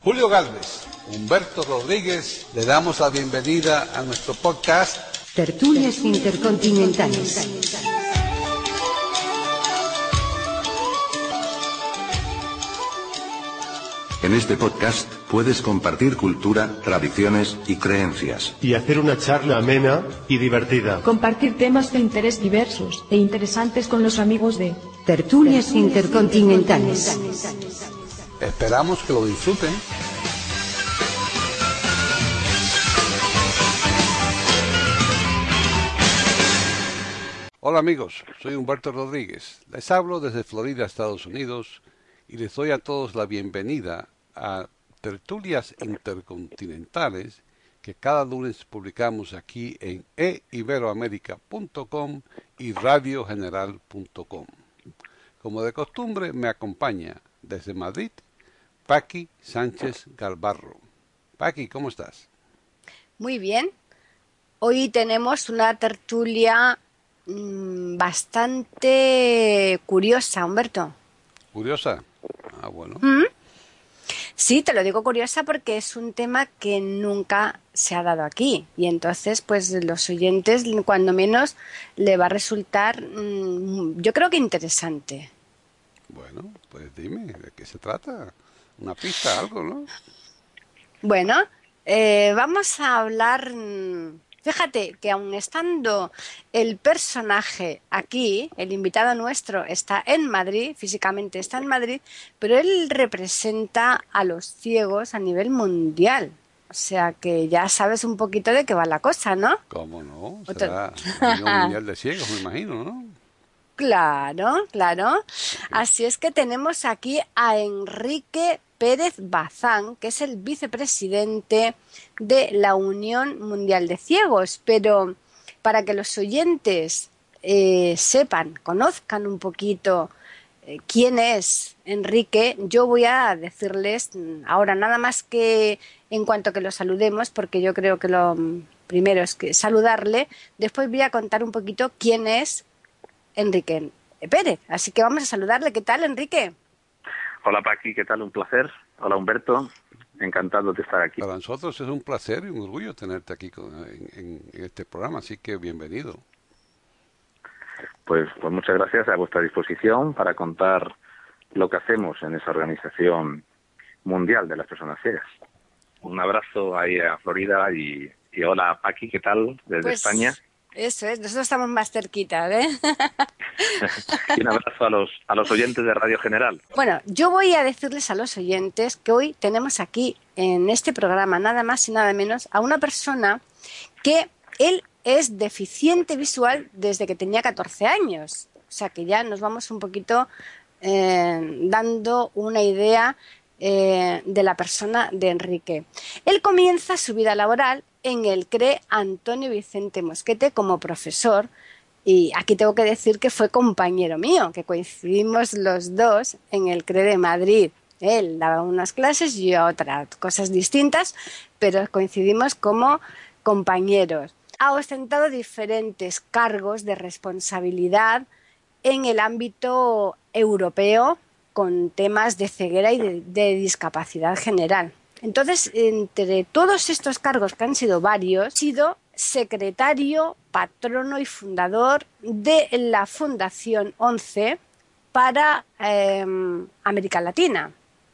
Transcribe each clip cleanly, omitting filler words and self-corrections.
Julio Gálvez, Humberto Rodríguez, le damos la bienvenida a nuestro podcast Tertulias Intercontinentales. En este podcast puedes compartir cultura, tradiciones y creencias. Y hacer una charla amena y divertida. Compartir temas de interés diversos e interesantes con los amigos de Tertulias Intercontinentales. Esperamos que lo disfruten. Hola amigos, soy Humberto Rodríguez. Les hablo desde Florida, Estados Unidos, y les doy a todos la bienvenida a Tertulias Intercontinentales que cada lunes publicamos aquí en eiberoamerica.com y radiogeneral.com. Como de costumbre, me acompaña desde Madrid Paqui Sánchez Galvarro. Paqui, ¿cómo estás? Muy bien. Hoy tenemos una tertulia bastante curiosa, Humberto. ¿Curiosa? Ah, bueno. Sí, te lo digo curiosa porque es un tema que nunca se ha dado aquí y entonces pues los oyentes cuando menos le va a resultar yo creo que interesante. Bueno, pues dime, ¿de qué se trata? Una pista, algo, ¿no? Bueno, vamos a hablar. Fíjate que aun estando el personaje aquí, el invitado nuestro está en Madrid, físicamente está en Madrid, pero él representa a los ciegos a nivel mundial. O sea que ya sabes un poquito de qué va la cosa, ¿no? ¿Cómo no? Será la Unión Mundial de Ciegos, me imagino, ¿no? Claro, claro. Así es que tenemos aquí a Enrique Pérez Bazán, que es el vicepresidente de la Unión Mundial de Ciegos. Pero para que los oyentes sepan, conozcan un poquito quién es Enrique, yo voy a decirles ahora nada más que en cuanto que lo saludemos, porque yo creo que lo primero es que saludarle, después voy a contar un poquito quién es Enrique Pérez. Así que vamos a saludarle. ¿Qué tal, Enrique? Hola, Paqui, ¿qué tal? Un placer. Hola, Humberto. Encantado de estar aquí. Para nosotros es un placer y un orgullo tenerte aquí en este programa, así que bienvenido. Pues muchas gracias, a vuestra disposición para contar lo que hacemos en esa organización mundial de las personas ciegas. Un abrazo ahí a Florida y hola, Paqui, ¿qué tal? Desde España. Eso es, nosotros estamos más cerquita, ¿eh? Y un abrazo a los oyentes de Radio General. Bueno, yo voy a decirles a los oyentes que hoy tenemos aquí en este programa nada más y nada menos a una persona que él es deficiente visual desde que tenía 14 años. O sea que ya nos vamos un poquito dando una idea de la persona de Enrique. Él comienza su vida laboral en el CRE Antonio Vicente Mosquete como profesor, y aquí tengo que decir que fue compañero mío, que coincidimos los dos en el CRE de Madrid. Él daba unas clases y yo otras, cosas distintas, pero coincidimos como compañeros. Ha ostentado diferentes cargos de responsabilidad en el ámbito europeo con temas de ceguera y de discapacidad general. Entonces, entre todos estos cargos, que han sido varios, ha sido secretario, patrono y fundador de la Fundación 11 para América Latina.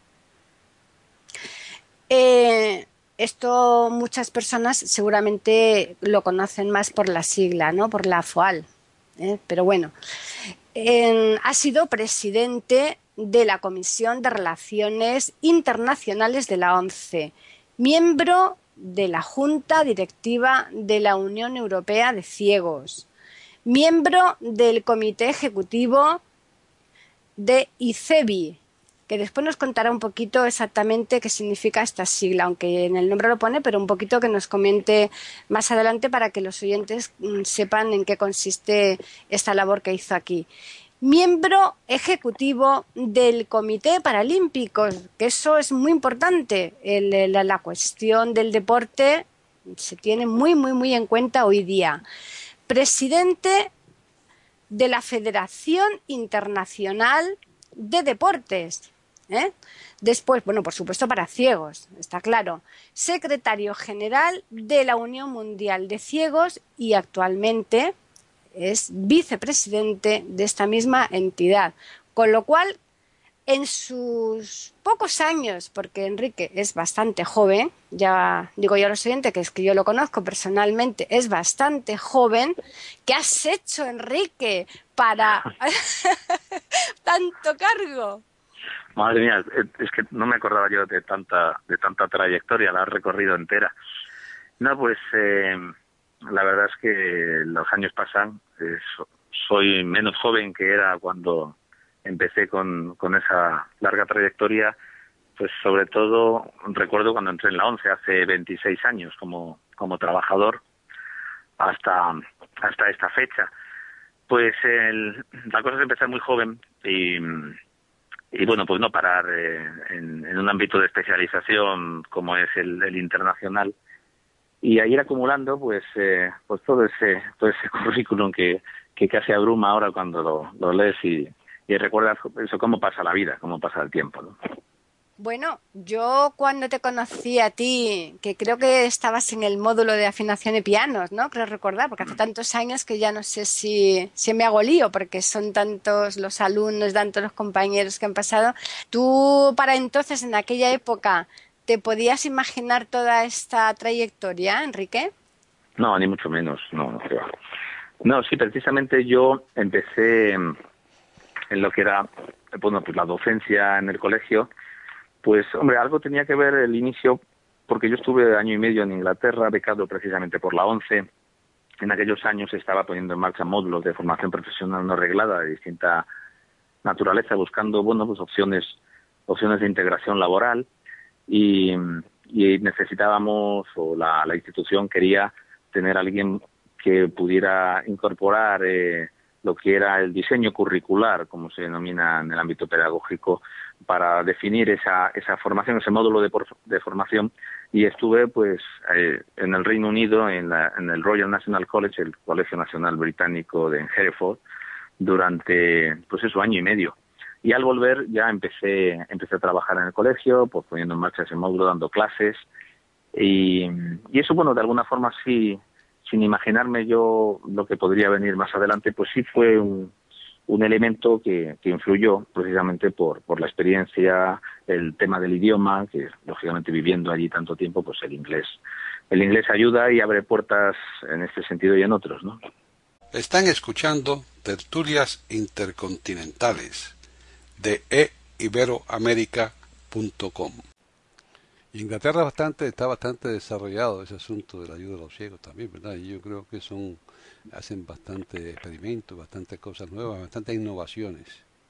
Esto muchas personas seguramente lo conocen más por la sigla, ¿no? Por la FOAL. Pero bueno, ha sido presidente de la Comisión de Relaciones Internacionales de la ONCE, miembro de la Junta Directiva de la Unión Europea de Ciegos, miembro del Comité Ejecutivo de ICEBI, que después nos contará un poquito exactamente qué significa esta sigla, aunque en el nombre lo pone, pero un poquito que nos comente más adelante para que los oyentes sepan en qué consiste esta labor que hizo aquí. Miembro ejecutivo del Comité Paralímpico, que eso es muy importante. La cuestión del deporte se tiene muy, muy, muy en cuenta hoy día. Presidente de la Federación Internacional de Deportes. ¿eh? Después, bueno, por supuesto para ciegos, está claro, secretario general de la Unión Mundial de Ciegos y actualmente es vicepresidente de esta misma entidad. Con lo cual, en sus pocos años, porque Enrique es bastante joven, ya digo yo a los oyentes que es que yo lo conozco personalmente, es bastante joven. ¿Qué has hecho, Enrique, para tanto cargo? Madre mía, es que no me acordaba yo de tanta trayectoria, la has recorrido entera. No, pues la verdad es que los años pasan, soy menos joven que era cuando empecé con esa larga trayectoria, pues sobre todo recuerdo cuando entré en la ONCE hace 26 años como trabajador hasta esta fecha. Pues la cosa es empezar muy joven y bueno, pues no parar en un ámbito de especialización como es el internacional y a ir acumulando pues todo ese currículum que casi abruma ahora cuando lo lees y recuerdas eso, cómo pasa la vida, cómo pasa el tiempo, ¿no? Bueno, yo cuando te conocí a ti, que creo que estabas en el módulo de afinación de pianos, ¿no? Creo recordar, porque hace tantos años que ya no sé si me hago lío, porque son tantos los alumnos, tantos los compañeros que han pasado. ¿Tú para entonces, en aquella época, te podías imaginar toda esta trayectoria, Enrique? No, ni mucho menos, no. No, sí, precisamente yo empecé en lo que era, bueno, pues la docencia en el colegio. Pues, hombre, algo tenía que ver el inicio, porque yo estuve año y medio en Inglaterra, becado precisamente por la ONCE. En aquellos años se estaba poniendo en marcha módulos de formación profesional no reglada de distinta naturaleza, buscando, bueno, pues opciones de integración laboral y necesitábamos, o la institución quería tener a alguien que pudiera incorporar lo que era el diseño curricular, como se denomina en el ámbito pedagógico, para definir esa formación, ese módulo de formación, y estuve pues en el Reino Unido, en el Royal National College, el Colegio Nacional Británico de Hereford, durante pues eso, año y medio. Y al volver ya empecé a trabajar en el colegio, pues poniendo en marcha ese módulo, dando clases, y eso, bueno, de alguna forma sí, sin imaginarme yo lo que podría venir más adelante, pues sí fue un elemento que influyó precisamente por la experiencia, el tema del idioma, que lógicamente viviendo allí tanto tiempo, pues el inglés ayuda y abre puertas en este sentido y en otros, ¿no? Están escuchando Tertulias Intercontinentales de eiberoamerica.com. Inglaterra está bastante desarrollado ese asunto de la ayuda a los ciegos también, ¿verdad? Y yo creo que hacen bastante experimentos, bastantes cosas nuevas, bastantes innovaciones.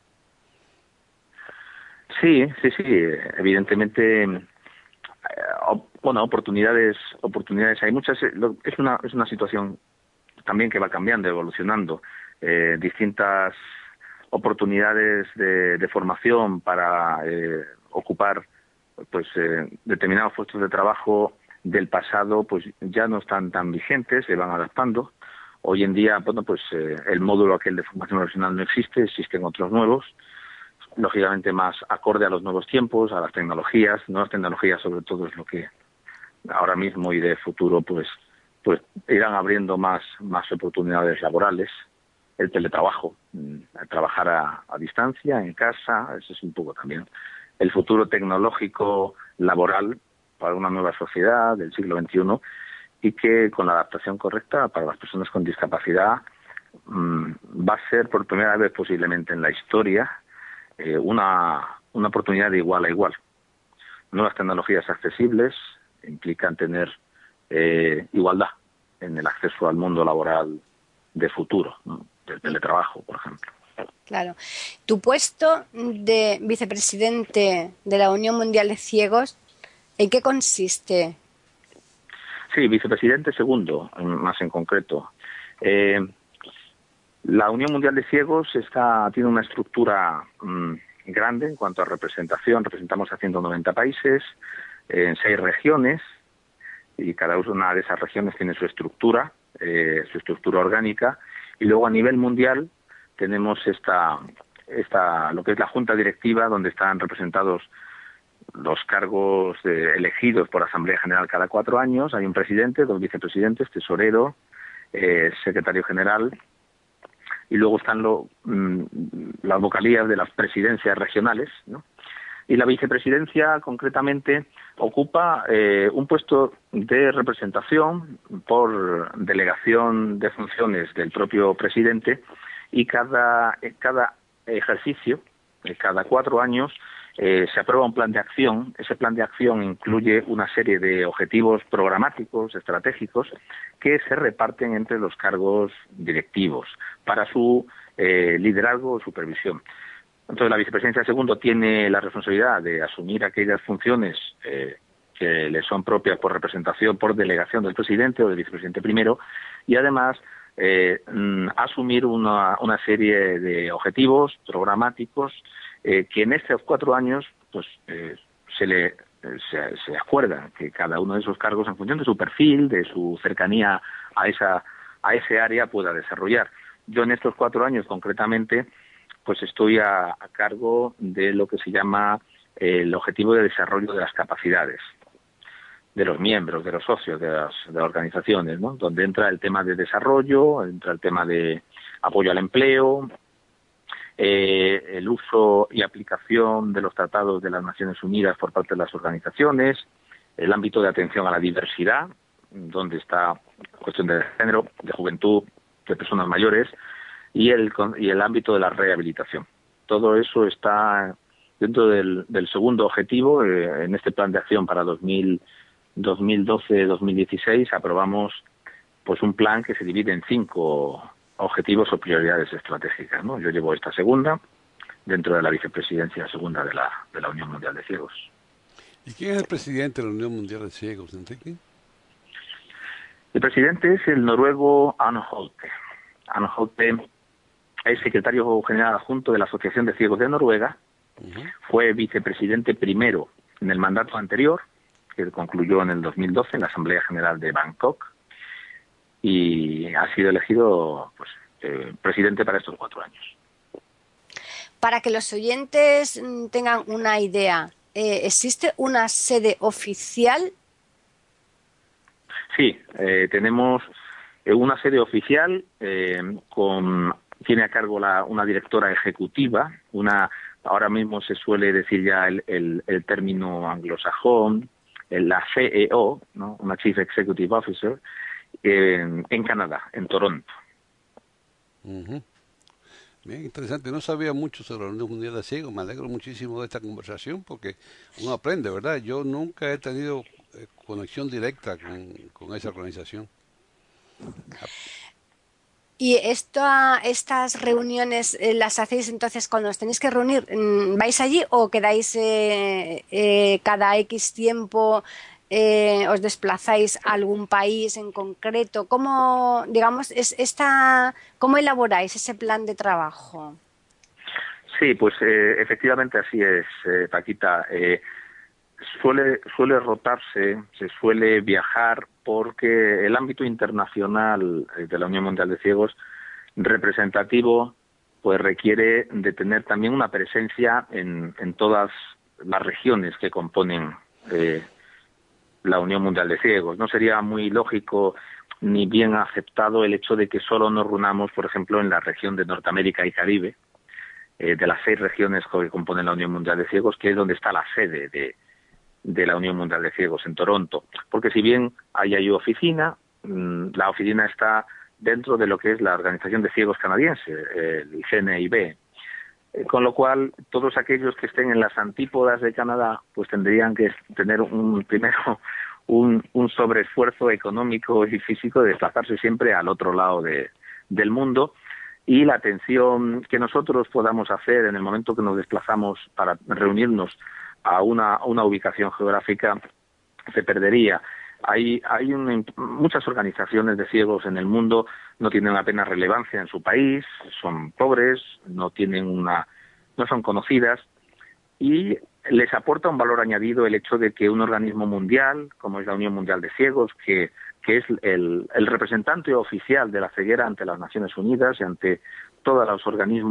Sí, evidentemente, bueno, oportunidades hay muchas. Es una situación también que va cambiando, evolucionando, distintas oportunidades de formación para ocupar pues determinados puestos de trabajo del pasado pues ya no están tan vigentes, se van adaptando. Hoy en día, bueno, pues el módulo aquel de formación profesional no existe, existen otros nuevos, lógicamente más acorde a los nuevos tiempos, a las tecnologías. Nuevas tecnologías sobre todo es lo que ahora mismo y de futuro pues irán abriendo más oportunidades laborales. El teletrabajo, trabajar a distancia, en casa, eso es un poco también el futuro tecnológico laboral para una nueva sociedad del siglo XXI, y que con la adaptación correcta para las personas con discapacidad va a ser por primera vez posiblemente en la historia una oportunidad de igual a igual. Nuevas tecnologías accesibles implican tener igualdad en el acceso al mundo laboral de futuro, ¿no? Del teletrabajo, por ejemplo. Claro. Tu puesto de vicepresidente de la Unión Mundial de Ciegos, ¿en qué consiste? Sí, vicepresidente segundo, más en concreto. La Unión Mundial de Ciegos tiene una estructura grande en cuanto a representación. Representamos a 190 países en 6 regiones, y cada una de esas regiones tiene su estructura orgánica. Y luego a nivel mundial tenemos esta lo que es la junta directiva, donde están representados los cargos elegidos por Asamblea General cada 4 años. Hay un presidente, 2 vicepresidentes, tesorero, secretario general, y luego están las vocalías de las presidencias regionales, ¿no? Y la vicepresidencia, concretamente, ocupa un puesto de representación por delegación de funciones del propio presidente, y cada ejercicio, cada 4 años, se aprueba un plan de acción. Ese plan de acción incluye una serie de objetivos programáticos, estratégicos, que se reparten entre los cargos directivos para su liderazgo o supervisión. Entonces, la vicepresidencia segundo tiene la responsabilidad de asumir aquellas funciones que le son propias por representación, por delegación del presidente o del vicepresidente primero, y además asumir una serie de objetivos programáticos que en estos 4 años pues se acuerda que cada uno de esos cargos, en función de su perfil, de su cercanía a ese área, pueda desarrollar. Yo en estos 4 años concretamente pues estoy a cargo de lo que se llama el objetivo de desarrollo de las capacidades de los miembros, de los socios de las organizaciones, ¿no? Donde entra el tema de desarrollo, entra el tema de apoyo al empleo, el uso y aplicación de los tratados de las Naciones Unidas por parte de las organizaciones, el ámbito de atención a la diversidad, donde está la cuestión de género, de juventud, de personas mayores, y el ámbito de la rehabilitación. Todo eso está dentro del segundo objetivo. En este plan de acción para 2012-2016 aprobamos pues un plan que se divide en 5 objetivos o prioridades estratégicas, ¿no? Yo llevo esta segunda dentro de la vicepresidencia segunda de la Unión Mundial de Ciegos. ¿Y quién es el presidente de la Unión Mundial de Ciegos, Enrique? El presidente es el noruego Arne Holte. Arne Holte es secretario general adjunto de la Asociación de Ciegos de Noruega. Fue vicepresidente primero en el mandato anterior, que concluyó en el 2012 en la Asamblea General de Bangkok, y ha sido elegido pues presidente para estos 4 años. Para que los oyentes tengan una idea, ¿existe una sede oficial? Sí, tenemos una sede oficial tiene a cargo una directora ejecutiva, ahora mismo se suele decir ya el término anglosajón, la CEO, ¿no? Una Chief Executive Officer, en Canadá, en Toronto. Bien interesante, no sabía mucho sobre la Unión Mundial de Ciegos. Me alegro muchísimo de esta conversación porque uno aprende, ¿verdad? Yo nunca he tenido conexión directa con esa organización. ¿Y estas reuniones las hacéis entonces cuando os tenéis que reunir? ¿Vais allí o quedáis cada X tiempo, os desplazáis a algún país en concreto? ¿Cómo, digamos, cómo elaboráis ese plan de trabajo? Sí, pues efectivamente así es, Paquita. Suele rotarse, se suele viajar, porque el ámbito internacional de la Unión Mundial de Ciegos representativo pues requiere de tener también una presencia en todas las regiones que componen la Unión Mundial de Ciegos. No sería muy lógico ni bien aceptado el hecho de que solo nos reunamos, por ejemplo, en la región de Norteamérica y Caribe, de las 6 regiones que componen la Unión Mundial de Ciegos, que es donde está la sede de la Unión Mundial de Ciegos, en Toronto. Porque si bien hay ahí oficina, la oficina está dentro de lo que es la Organización de Ciegos Canadiense, el CNIB. Con lo cual, todos aquellos que estén en las antípodas de Canadá, pues tendrían que tener primero un sobreesfuerzo económico y físico de desplazarse siempre al otro lado del mundo, y la atención que nosotros podamos hacer en el momento que nos desplazamos para reunirnos a una ubicación geográfica se perdería. Muchas organizaciones de ciegos en el mundo no tienen apenas relevancia en su país, son pobres, no son conocidas, y les aporta un valor añadido el hecho de que un organismo mundial, como es la Unión Mundial de Ciegos, que es el representante oficial de la ceguera ante las Naciones Unidas y ante todos los organismos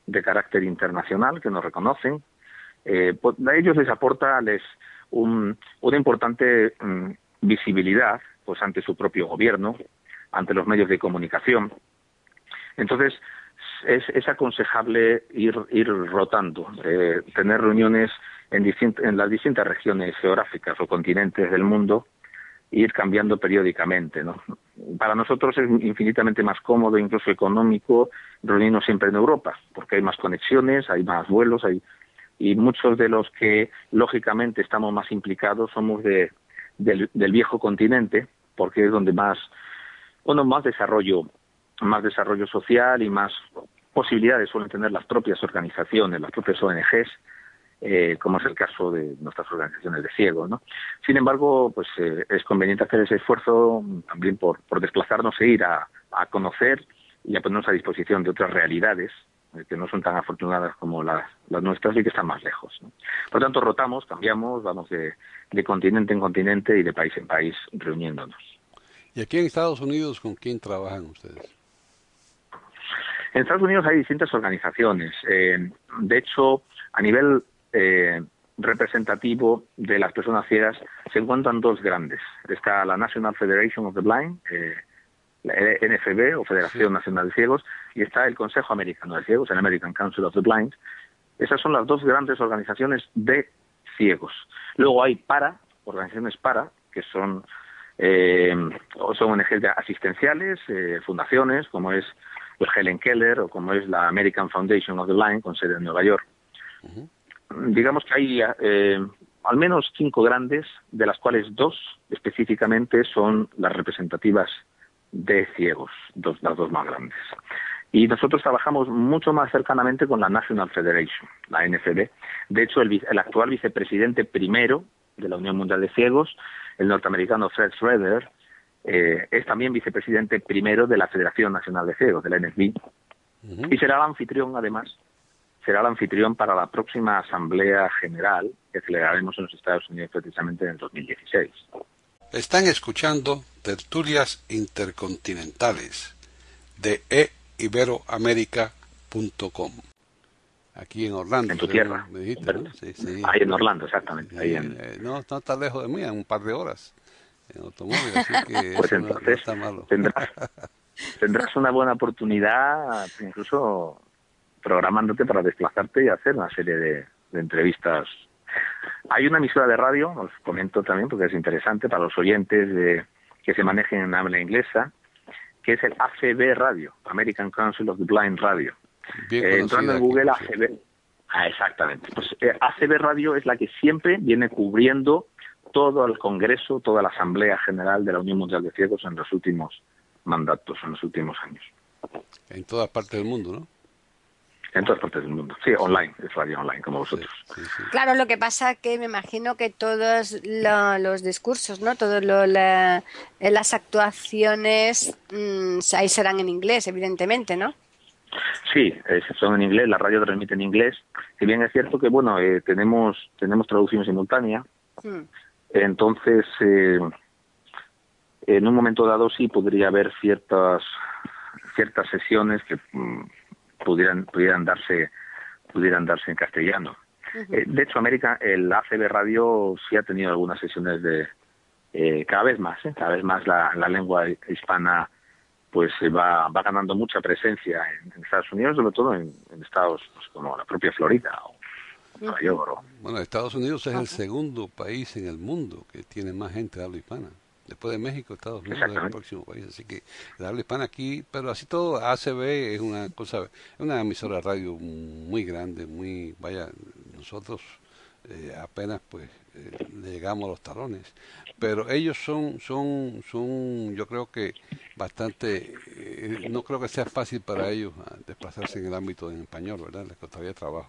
de carácter internacional que nos reconocen. Pues a ellos les aporta una importante visibilidad pues ante su propio gobierno, ante los medios de comunicación. Entonces, es aconsejable ir rotando, tener reuniones en las distintas regiones geográficas o continentes del mundo, e ir cambiando periódicamente, ¿no? Para nosotros es infinitamente más cómodo, incluso económico, reunirnos siempre en Europa, porque hay más conexiones, hay más vuelos, y muchos de los que lógicamente estamos más implicados somos del viejo continente, porque es donde más desarrollo social y más posibilidades suelen tener las propias organizaciones, las propias ONGs, como es el caso de nuestras organizaciones de ciegos, ¿no? Sin embargo, pues es conveniente hacer ese esfuerzo también por desplazarnos e ir a conocer y a ponernos a disposición de otras realidades que no son tan afortunadas como las nuestras y que están más lejos, ¿no? Por tanto, rotamos, cambiamos, vamos de continente en continente y de país en país reuniéndonos. ¿Y aquí en Estados Unidos con quién trabajan ustedes? En Estados Unidos hay distintas organizaciones. De hecho, a nivel representativo de las personas ciegas se encuentran dos grandes. Está la National Federation of the Blind, la NFB, o Federación Nacional de Ciegos, y está el Consejo Americano de Ciegos, el American Council of the Blind. Esas son las dos grandes organizaciones de ciegos. Luego hay organizaciones que son ONGs asistenciales, fundaciones, como es el Helen Keller o como es la American Foundation of the Blind, con sede en Nueva York. Uh-huh. Digamos que hay al menos 5 grandes, de las cuales 2 específicamente son las representativas de ciegos, las dos más grandes. Y nosotros trabajamos mucho más cercanamente con la National Federation, la NFB. De hecho, el actual vicepresidente primero de la Unión Mundial de Ciegos, el norteamericano Fred Schroeder, es también vicepresidente primero de la Federación Nacional de Ciegos, de la NFB, uh-huh. Y será el anfitrión, además, para la próxima Asamblea General que celebraremos en los Estados Unidos precisamente en el 2016. Están escuchando Tertulias Intercontinentales de iberoamerica.com. Aquí en Orlando. En tu tierra. Me dijiste, ¿no? Sí. Ahí en Orlando, exactamente. Ahí no está lejos de mí, en un par de horas en automóvil, así que pues eso entonces no está malo. Tendrás una buena oportunidad, incluso programándote para desplazarte y hacer una serie de entrevistas. Hay una emisora de radio, os comento también porque es interesante para los oyentes que se manejen en habla inglesa, que es el ACB Radio, American Council of the Blind Radio. Entrando en Google, ACB. Exactamente. Pues ACB Radio es la que siempre viene cubriendo todo el Congreso, toda la Asamblea General de la Unión Mundial de Ciegos en los últimos mandatos, en los últimos años. En todas partes del mundo, ¿no? En todas partes del mundo. Sí, online, es radio online, como vosotros. Sí. Claro, lo que pasa que me imagino que todos los discursos, ¿no? Todas las actuaciones ahí serán en inglés, evidentemente, ¿no? Sí, son en inglés, la radio transmite en inglés. Si bien es cierto que, bueno, tenemos traducción simultánea, entonces, en un momento dado sí podría haber ciertas sesiones que pudieran darse en castellano. Uh-huh. De hecho, el ACB Radio sí ha tenido algunas sesiones de cada vez más la lengua hispana pues va ganando mucha presencia en Estados Unidos, sobre todo en estados pues, como la propia Florida o Nueva York. Bueno, Estados Unidos es el segundo país en el mundo que tiene más gente de habla hispana. Después de México, Estados Unidos es el próximo país, así que la habla hispana aquí, pero así todo, ACB es una emisora de radio muy grande, nosotros apenas pues le llegamos a los talones, pero ellos son yo creo que bastante, no creo que sea fácil para ellos desplazarse en el ámbito en español, ¿verdad? Les costaría trabajo.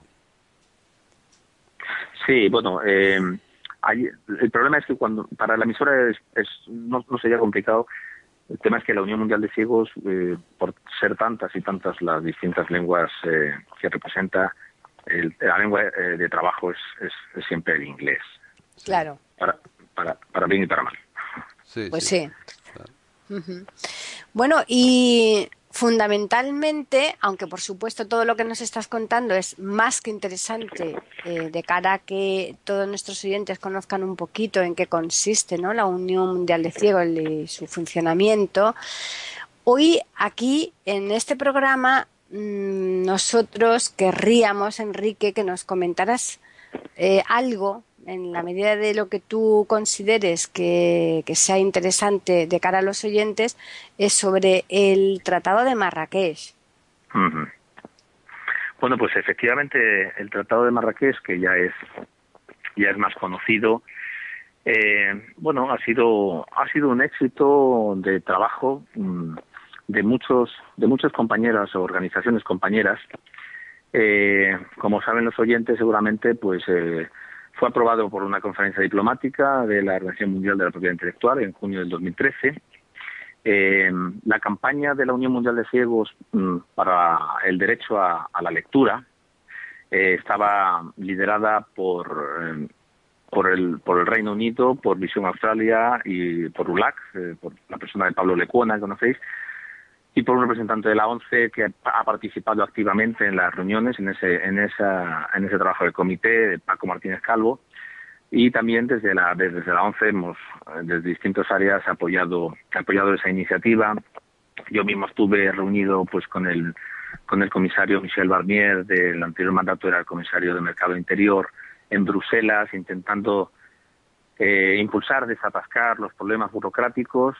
Sí, bueno, el problema es que para la emisora no sería complicado. El tema es que la Unión Mundial de Ciegos, por ser tantas y tantas las distintas lenguas que representa, la lengua de trabajo es siempre el inglés. Claro. Para bien y para mal. Sí. Claro. Uh-huh. Bueno, y fundamentalmente, aunque por supuesto todo lo que nos estás contando es más que interesante de cara a que todos nuestros oyentes conozcan un poquito en qué consiste, ¿no?, la Unión Mundial de Ciegos y su funcionamiento, hoy aquí en este programa nosotros querríamos, Enrique, que nos comentaras algo en la medida de lo que tú consideres que sea interesante de cara a los oyentes, es sobre el Tratado de Marrakech. Ujú. Bueno, pues efectivamente el Tratado de Marrakech, que ya es más conocido, bueno, ha sido un éxito de trabajo de muchas compañeras o organizaciones compañeras. Como saben los oyentes, seguramente, pues fue aprobado por una conferencia diplomática de la Organización Mundial de la Propiedad Intelectual en junio del 2013. La campaña de la Unión Mundial de Ciegos para el derecho a la lectura estaba liderada por el Reino Unido, por Visión Australia y por ULAC, por la persona de Pablo Lecuona, que conocéis, y por un representante de la ONCE que ha participado activamente en las reuniones, en ese trabajo del comité, Paco Martínez Calvo, y también desde la ONCE hemos, desde distintas áreas, apoyado esa iniciativa. Yo mismo estuve reunido pues con el comisario Michel Barnier, del anterior mandato era el comisario de Mercado Interior, en Bruselas, intentando impulsar, desatascar los problemas burocráticos,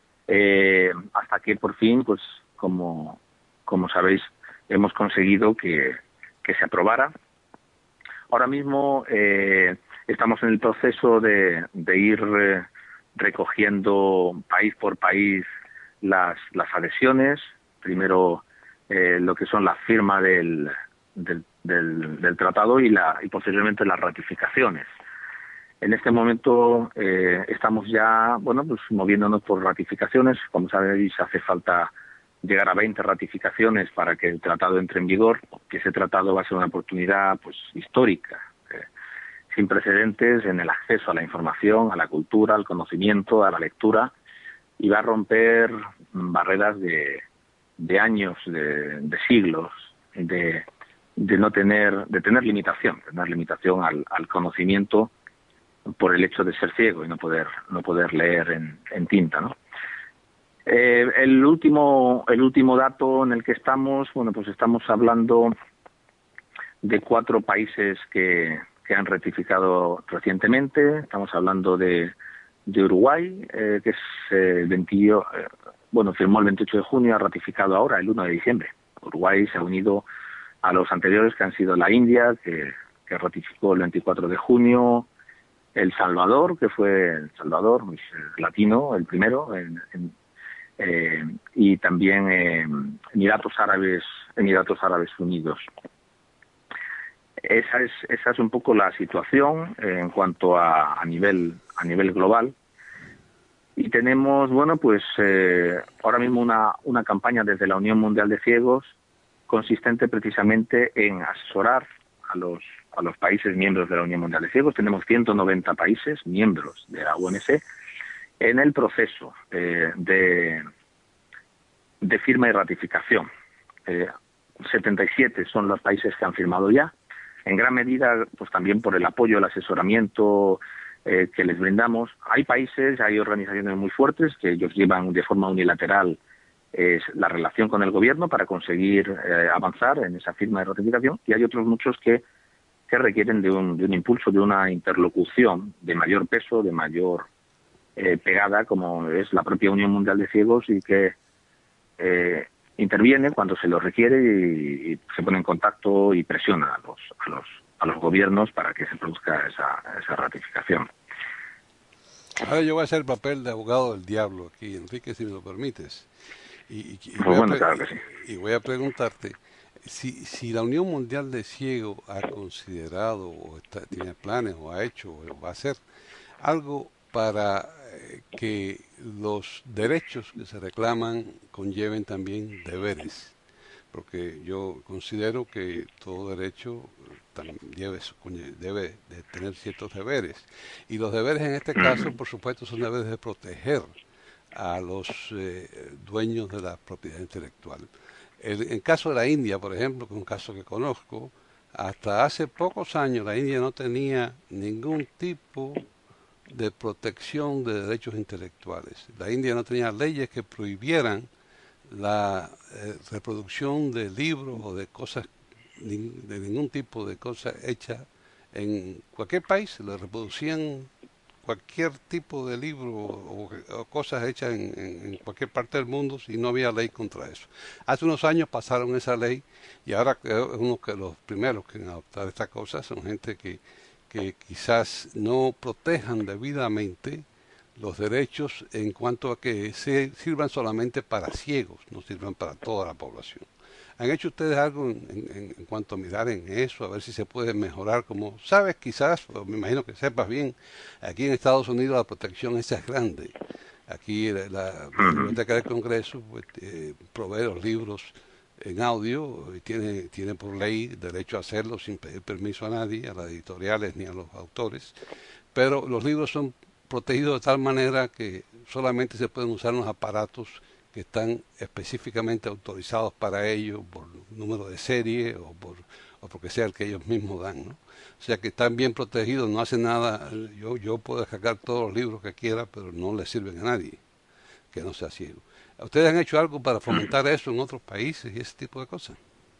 hasta que por fin, pues como sabéis, hemos conseguido que se aprobara. Ahora mismo estamos en el proceso de ir recogiendo país por país las adhesiones. Primero lo que son la firma del tratado y posteriormente las ratificaciones. En este momento estamos ya, bueno, pues moviéndonos por ratificaciones. Como sabéis, hace falta llegar a 20 ratificaciones para que el tratado entre en vigor, que ese tratado va a ser una oportunidad pues histórica, sin precedentes en el acceso a la información, a la cultura, al conocimiento, a la lectura, y va a romper barreras de años, de siglos, de tener limitación al conocimiento por el hecho de ser ciego y no poder leer en tinta, ¿no? El último dato en el que estamos, bueno, pues estamos hablando de 4 países que han ratificado recientemente. Estamos hablando de Uruguay, que es firmó el 28 de junio, ha ratificado ahora el 1 de diciembre. Uruguay se ha unido a los anteriores, que han sido la India, que ratificó el 24 de junio, El Salvador, que fue El Salvador, pues, latino, el primero, y también Emiratos Árabes Unidos. Esa es un poco la situación en cuanto a nivel global. Y tenemos, bueno, pues ahora mismo una campaña desde la Unión Mundial de Ciegos consistente precisamente en asesorar a los países miembros de la Unión Mundial de Ciegos. Tenemos 190 países miembros de la UMC en el proceso de firma y ratificación. 77 son los países que han firmado ya, en gran medida pues también por el apoyo, el asesoramiento que les brindamos. Hay países, hay organizaciones muy fuertes que ellos llevan de forma unilateral la relación con el gobierno para conseguir avanzar en esa firma de ratificación, y hay otros muchos que requieren de un impulso, de una interlocución de mayor peso, de mayor pegada, como es la propia Unión Mundial de Ciegos, y que interviene cuando se lo requiere y se pone en contacto y presiona a los gobiernos para que se produzca esa ratificación. Ahora yo voy a hacer el papel de abogado del diablo aquí, Enrique, si me lo permites. Claro que sí. Y voy a preguntarte, si la Unión Mundial de Ciegos ha considerado, o tiene planes, o ha hecho, o va a hacer algo para que los derechos que se reclaman conlleven también deberes, porque yo considero que todo derecho debe de tener ciertos deberes, y los deberes en este caso, por supuesto, son deberes de proteger a los dueños de la propiedad intelectual. En caso de la India, por ejemplo, que es un caso que conozco, hasta hace pocos años la India no tenía ningún tipo de protección de derechos intelectuales. La India no tenía leyes que prohibieran la reproducción de libros o de cosas, de ningún tipo de cosa hecha en cualquier país. Le reproducían cualquier tipo de libro o cosas hechas en cualquier parte del mundo si no había ley contra eso. Hace unos años pasaron esa ley y ahora uno que los primeros que en adoptar estas cosas son gente que quizás no protejan debidamente los derechos en cuanto a que sirvan solamente para ciegos, no sirvan para toda la población. ¿Han hecho ustedes algo en cuanto a mirar en eso, a ver si se puede mejorar? Como sabes, quizás, me imagino que sepas bien, aquí en Estados Unidos la protección esa es grande. Aquí la Biblioteca del Congreso pues, provee los libros en audio y tiene por ley derecho a hacerlo sin pedir permiso a nadie, a las editoriales ni a los autores, pero los libros son protegidos de tal manera que solamente se pueden usar los aparatos que están específicamente autorizados para ello por número de serie o porque sea el que ellos mismos dan, ¿no? O sea que están bien protegidos, no hacen nada. Yo puedo descargar todos los libros que quiera, pero no le sirven a nadie que no sea ciego. ¿Ustedes han hecho algo para fomentar eso en otros países y ese tipo de cosas?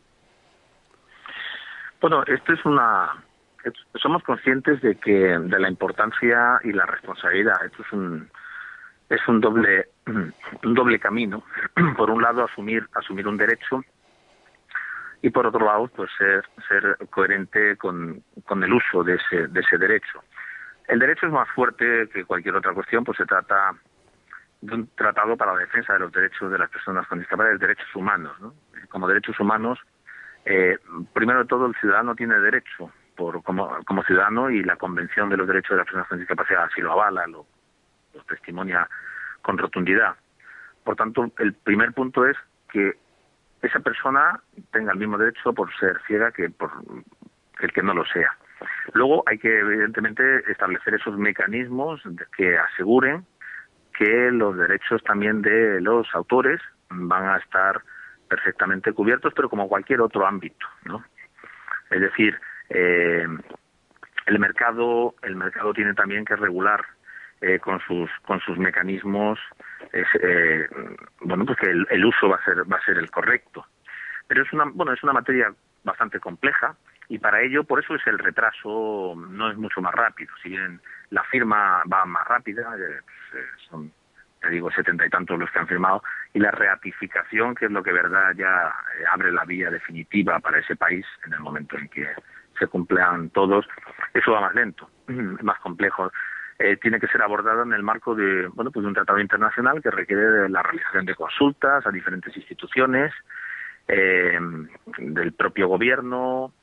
Bueno, somos conscientes de la importancia y la responsabilidad. Esto es un doble camino. Por un lado, asumir un derecho y por otro lado, pues ser coherente con el uso de ese derecho. El derecho es más fuerte que cualquier otra cuestión, pues se trata de un tratado para la defensa de los derechos de las personas con discapacidad, derechos humanos, ¿no? Como derechos humanos, primero de todo, el ciudadano tiene derecho como ciudadano, y la Convención de los Derechos de las Personas con Discapacidad así lo avala, lo testimonia con rotundidad. Por tanto, el primer punto es que esa persona tenga el mismo derecho por ser ciega que por el que no lo sea. Luego hay que, evidentemente, establecer esos mecanismos que aseguren que los derechos también de los autores van a estar perfectamente cubiertos, pero como cualquier otro ámbito, ¿no? Es decir, el mercado tiene también que regular con sus mecanismos, pues que el uso va a ser el correcto. Pero es una materia bastante compleja, y para ello, por eso el retraso no es mucho más rápido. Si bien la firma va más rápida, son, te digo, 70 y tantos los que han firmado, y la ratificación, que es lo que verdad ya abre la vía definitiva para ese país en el momento en que se cumplan todos, eso va más lento, más complejo. Tiene que ser abordado en el marco de un tratado internacional que requiere de la realización de consultas a diferentes instituciones, del propio gobierno,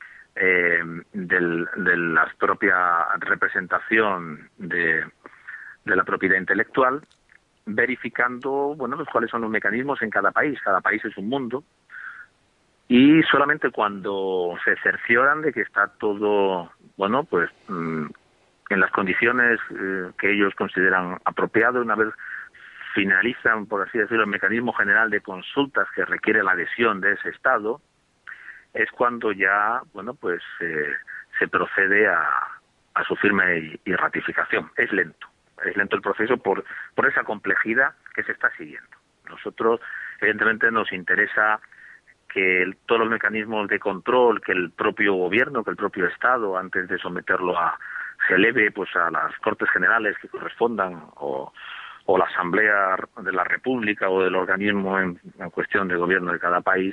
de la propia representación de la propiedad intelectual, verificando cuáles son los mecanismos en cada país. Cada país es un mundo, y solamente cuando se cercioran de que está todo en las condiciones que ellos consideran apropiado, una vez finalizan, por así decirlo, el mecanismo general de consultas que requiere la adhesión de ese Estado, es cuando ya se procede a su firma y ratificación. Es lento el proceso por esa complejidad que se está siguiendo. Nosotros, evidentemente, nos interesa que todos los mecanismos de control que el propio gobierno, que el propio Estado, antes de someterlo se eleve a las Cortes Generales que correspondan, o la Asamblea de la República o del organismo en cuestión de gobierno de cada país,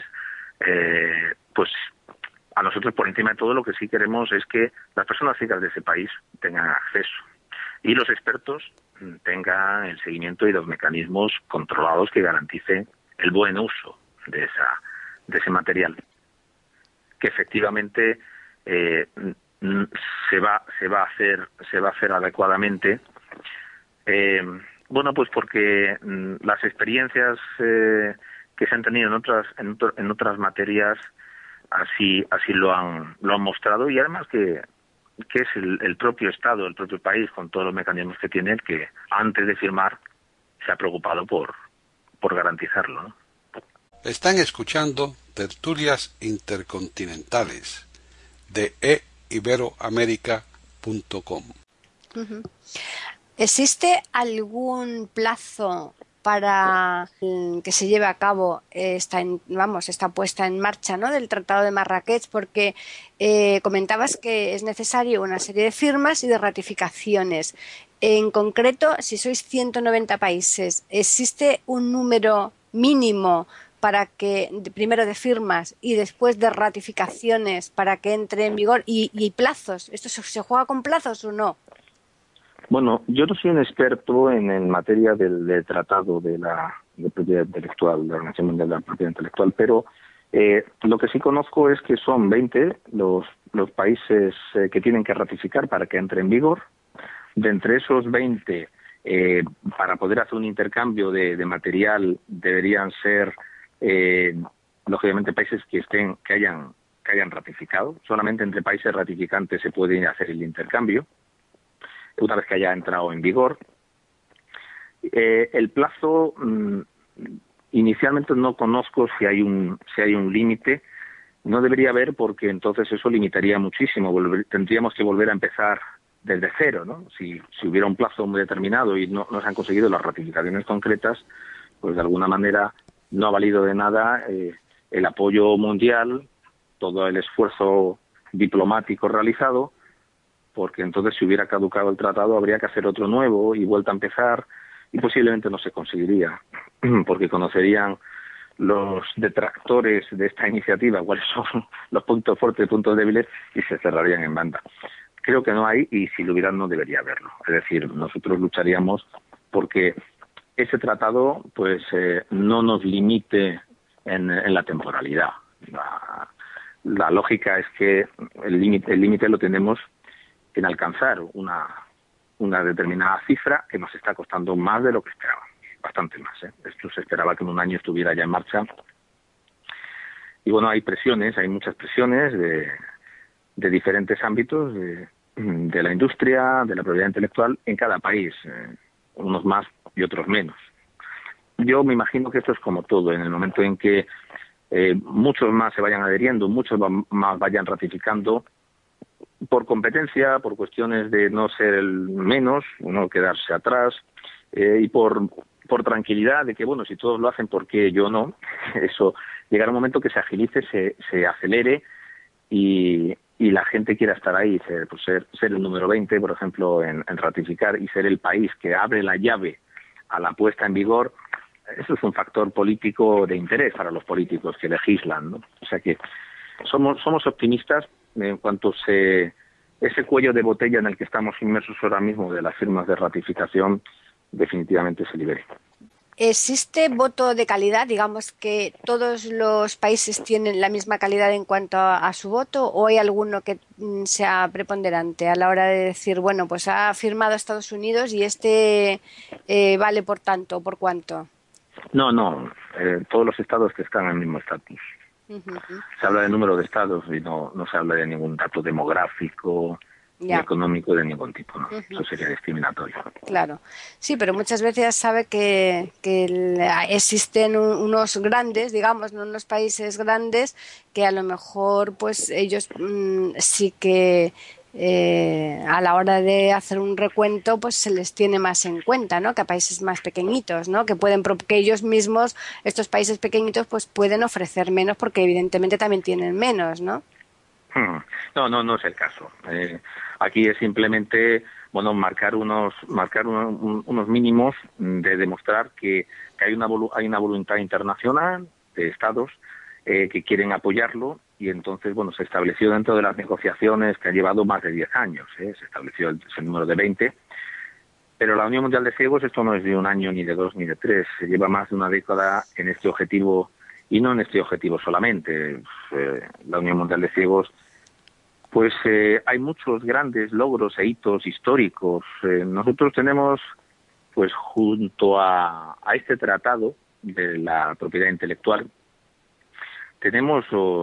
a nosotros, por encima de todo, lo que sí queremos es que las personas ciegas de ese país tengan acceso, y los expertos tengan el seguimiento y los mecanismos controlados que garanticen el buen uso de ese material, que efectivamente se va a hacer adecuadamente, porque las experiencias que se han tenido en otras materias así lo han mostrado, y además que es el propio Estado, el propio país, con todos los mecanismos que tiene, el que antes de firmar se ha preocupado por garantizarlo, ¿no? Están escuchando Tertulias Intercontinentales de eiberoamerica.com. ¿Existe algún plazo para que se lleve a cabo esta puesta en marcha, ¿no?, del Tratado de Marrakech? Porque comentabas que es necesario una serie de firmas y de ratificaciones. En concreto, si sois 190 países, ¿existe un número mínimo para que, primero de firmas y después de ratificaciones, para que entre en vigor? Y plazos, ¿esto se juega con plazos o no? Bueno, yo no soy un experto en materia del tratado de propiedad intelectual, de la Organización Mundial de la Propiedad Intelectual, pero lo que sí conozco es que son 20 los países que tienen que ratificar para que entre en vigor. De entre esos 20, para poder hacer un intercambio de material, deberían ser, lógicamente, países que hayan ratificado. Solamente entre países ratificantes se puede hacer el intercambio, una vez que haya entrado en vigor. El plazo, inicialmente no conozco si hay un límite. No debería haber, porque entonces eso limitaría muchísimo. Tendríamos que volver a empezar desde cero, ¿no? Si hubiera un plazo muy determinado y no se han conseguido las ratificaciones concretas, pues de alguna manera no ha valido de nada el apoyo mundial, todo el esfuerzo diplomático realizado, porque entonces, si hubiera caducado el tratado, habría que hacer otro nuevo y vuelta a empezar, y posiblemente no se conseguiría, porque conocerían los detractores de esta iniciativa cuáles son los puntos fuertes y puntos débiles, y se cerrarían en banda. Creo que no hay, y si lo hubieran no debería haberlo. Es decir, nosotros lucharíamos porque ese tratado pues no nos limite en la temporalidad. La lógica es que el límite lo tenemos en alcanzar una determinada cifra que nos está costando más de lo que esperábamos, bastante más. Esto se esperaba que en un año estuviera ya en marcha. Y bueno, hay muchas presiones de diferentes ámbitos de la industria, de la propiedad intelectual en cada país, unos más y otros menos. Yo me imagino que esto es como todo, en el momento en que muchos más se vayan adheriendo, muchos más vayan ratificando, por competencia, por cuestiones de no ser el menos, no quedarse atrás, y por tranquilidad de que, bueno, si todos lo hacen, ¿por qué yo no? Eso llegará un momento que se agilice, se acelere y la gente quiera estar ahí, ser el número 20, por ejemplo, en ratificar, y ser el país que abre la llave a la puesta en vigor. Eso es un factor político de interés para los políticos que legislan, ¿no? O sea que somos optimistas en cuanto ese cuello de botella en el que estamos inmersos ahora mismo de las firmas de ratificación definitivamente se libere. ¿Existe voto de calidad? Digamos que todos los países tienen la misma calidad en cuanto a su voto, ¿o hay alguno que sea preponderante a la hora de decir, bueno, pues ha firmado Estados Unidos y vale por tanto, por cuánto? No, todos los estados que están en el mismo estatus. Se habla de número de estados y no se habla de ningún dato demográfico ni económico de ningún tipo, ¿no? Eso sería discriminatorio. Claro, sí, pero muchas veces sabe que existen unos grandes, digamos, ¿no?, unos países grandes que a lo mejor pues ellos sí que a la hora de hacer un recuento pues se les tiene más en cuenta, ¿no?, que a países más pequeñitos, ¿no?, que ellos mismos, estos países pequeñitos, pues pueden ofrecer menos porque evidentemente también tienen menos, ¿no? No es el caso. Aquí es simplemente, bueno, marcar unos mínimos de demostrar que hay una voluntad internacional de estados que quieren apoyarlo, y entonces, bueno, se estableció dentro de las negociaciones que han llevado más de 10 años, se estableció ese número de 20, pero la Unión Mundial de Ciegos, esto no es de un año, ni de 2, ni de 3, se lleva más de una década en este objetivo, y no en este objetivo solamente. La Unión Mundial de Ciegos, pues hay muchos grandes logros e hitos históricos. Nosotros tenemos, pues junto a este tratado de la propiedad intelectual, tenemos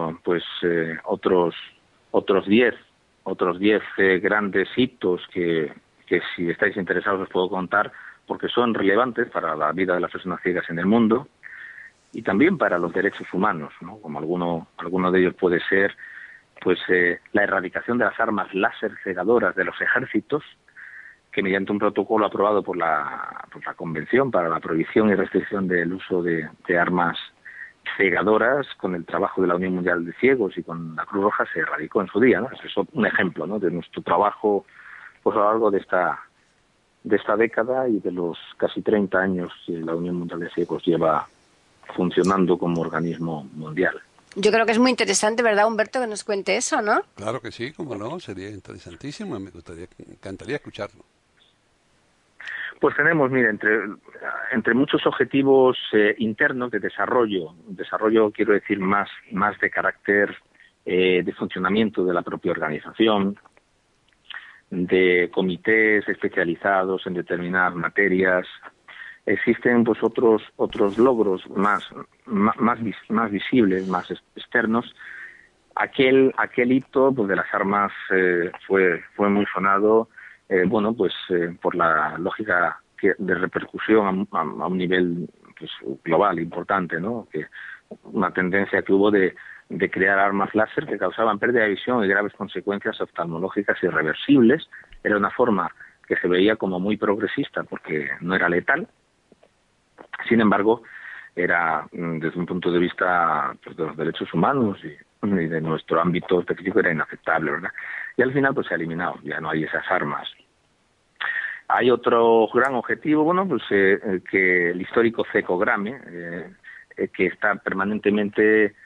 otros 10 grandes hitos que si estáis interesados os puedo contar, porque son relevantes para la vida de las personas ciegas en el mundo y también para los derechos humanos, ¿no? Como alguno de ellos puede ser pues la erradicación de las armas láser cegadoras de los ejércitos, que mediante un protocolo aprobado por la Convención para la prohibición y restricción del uso de armas cegadoras, con el trabajo de la Unión Mundial de Ciegos y con la Cruz Roja, se erradicó en su día, ¿no? Es un ejemplo, ¿no?, de nuestro trabajo pues a lo largo de esta década y de los casi 30 años que la Unión Mundial de Ciegos lleva funcionando como organismo mundial. Yo creo que es muy interesante, ¿verdad, Humberto, que nos cuente eso, ¿no? Claro que sí, cómo no, sería interesantísimo, me encantaría escucharlo. Pues tenemos, mire, entre muchos objetivos internos de desarrollo quiero decir más de carácter de funcionamiento de la propia organización, de comités especializados en determinadas materias. Existen pues otros logros más visibles, más externos. Aquel hito pues de las armas fue muy sonado, por la lógica de repercusión a un nivel pues global importante, ¿no? Que una tendencia que hubo de crear armas láser que causaban pérdida de visión y graves consecuencias oftalmológicas irreversibles. Era una forma que se veía como muy progresista porque no era letal. Sin embargo, era, desde un punto de vista pues, de los derechos humanos y de nuestro ámbito específico, era inaceptable, ¿verdad? Y al final pues se ha eliminado, ya no hay esas armas. Hay otro gran objetivo, que el histórico cecograme, que está permanentemente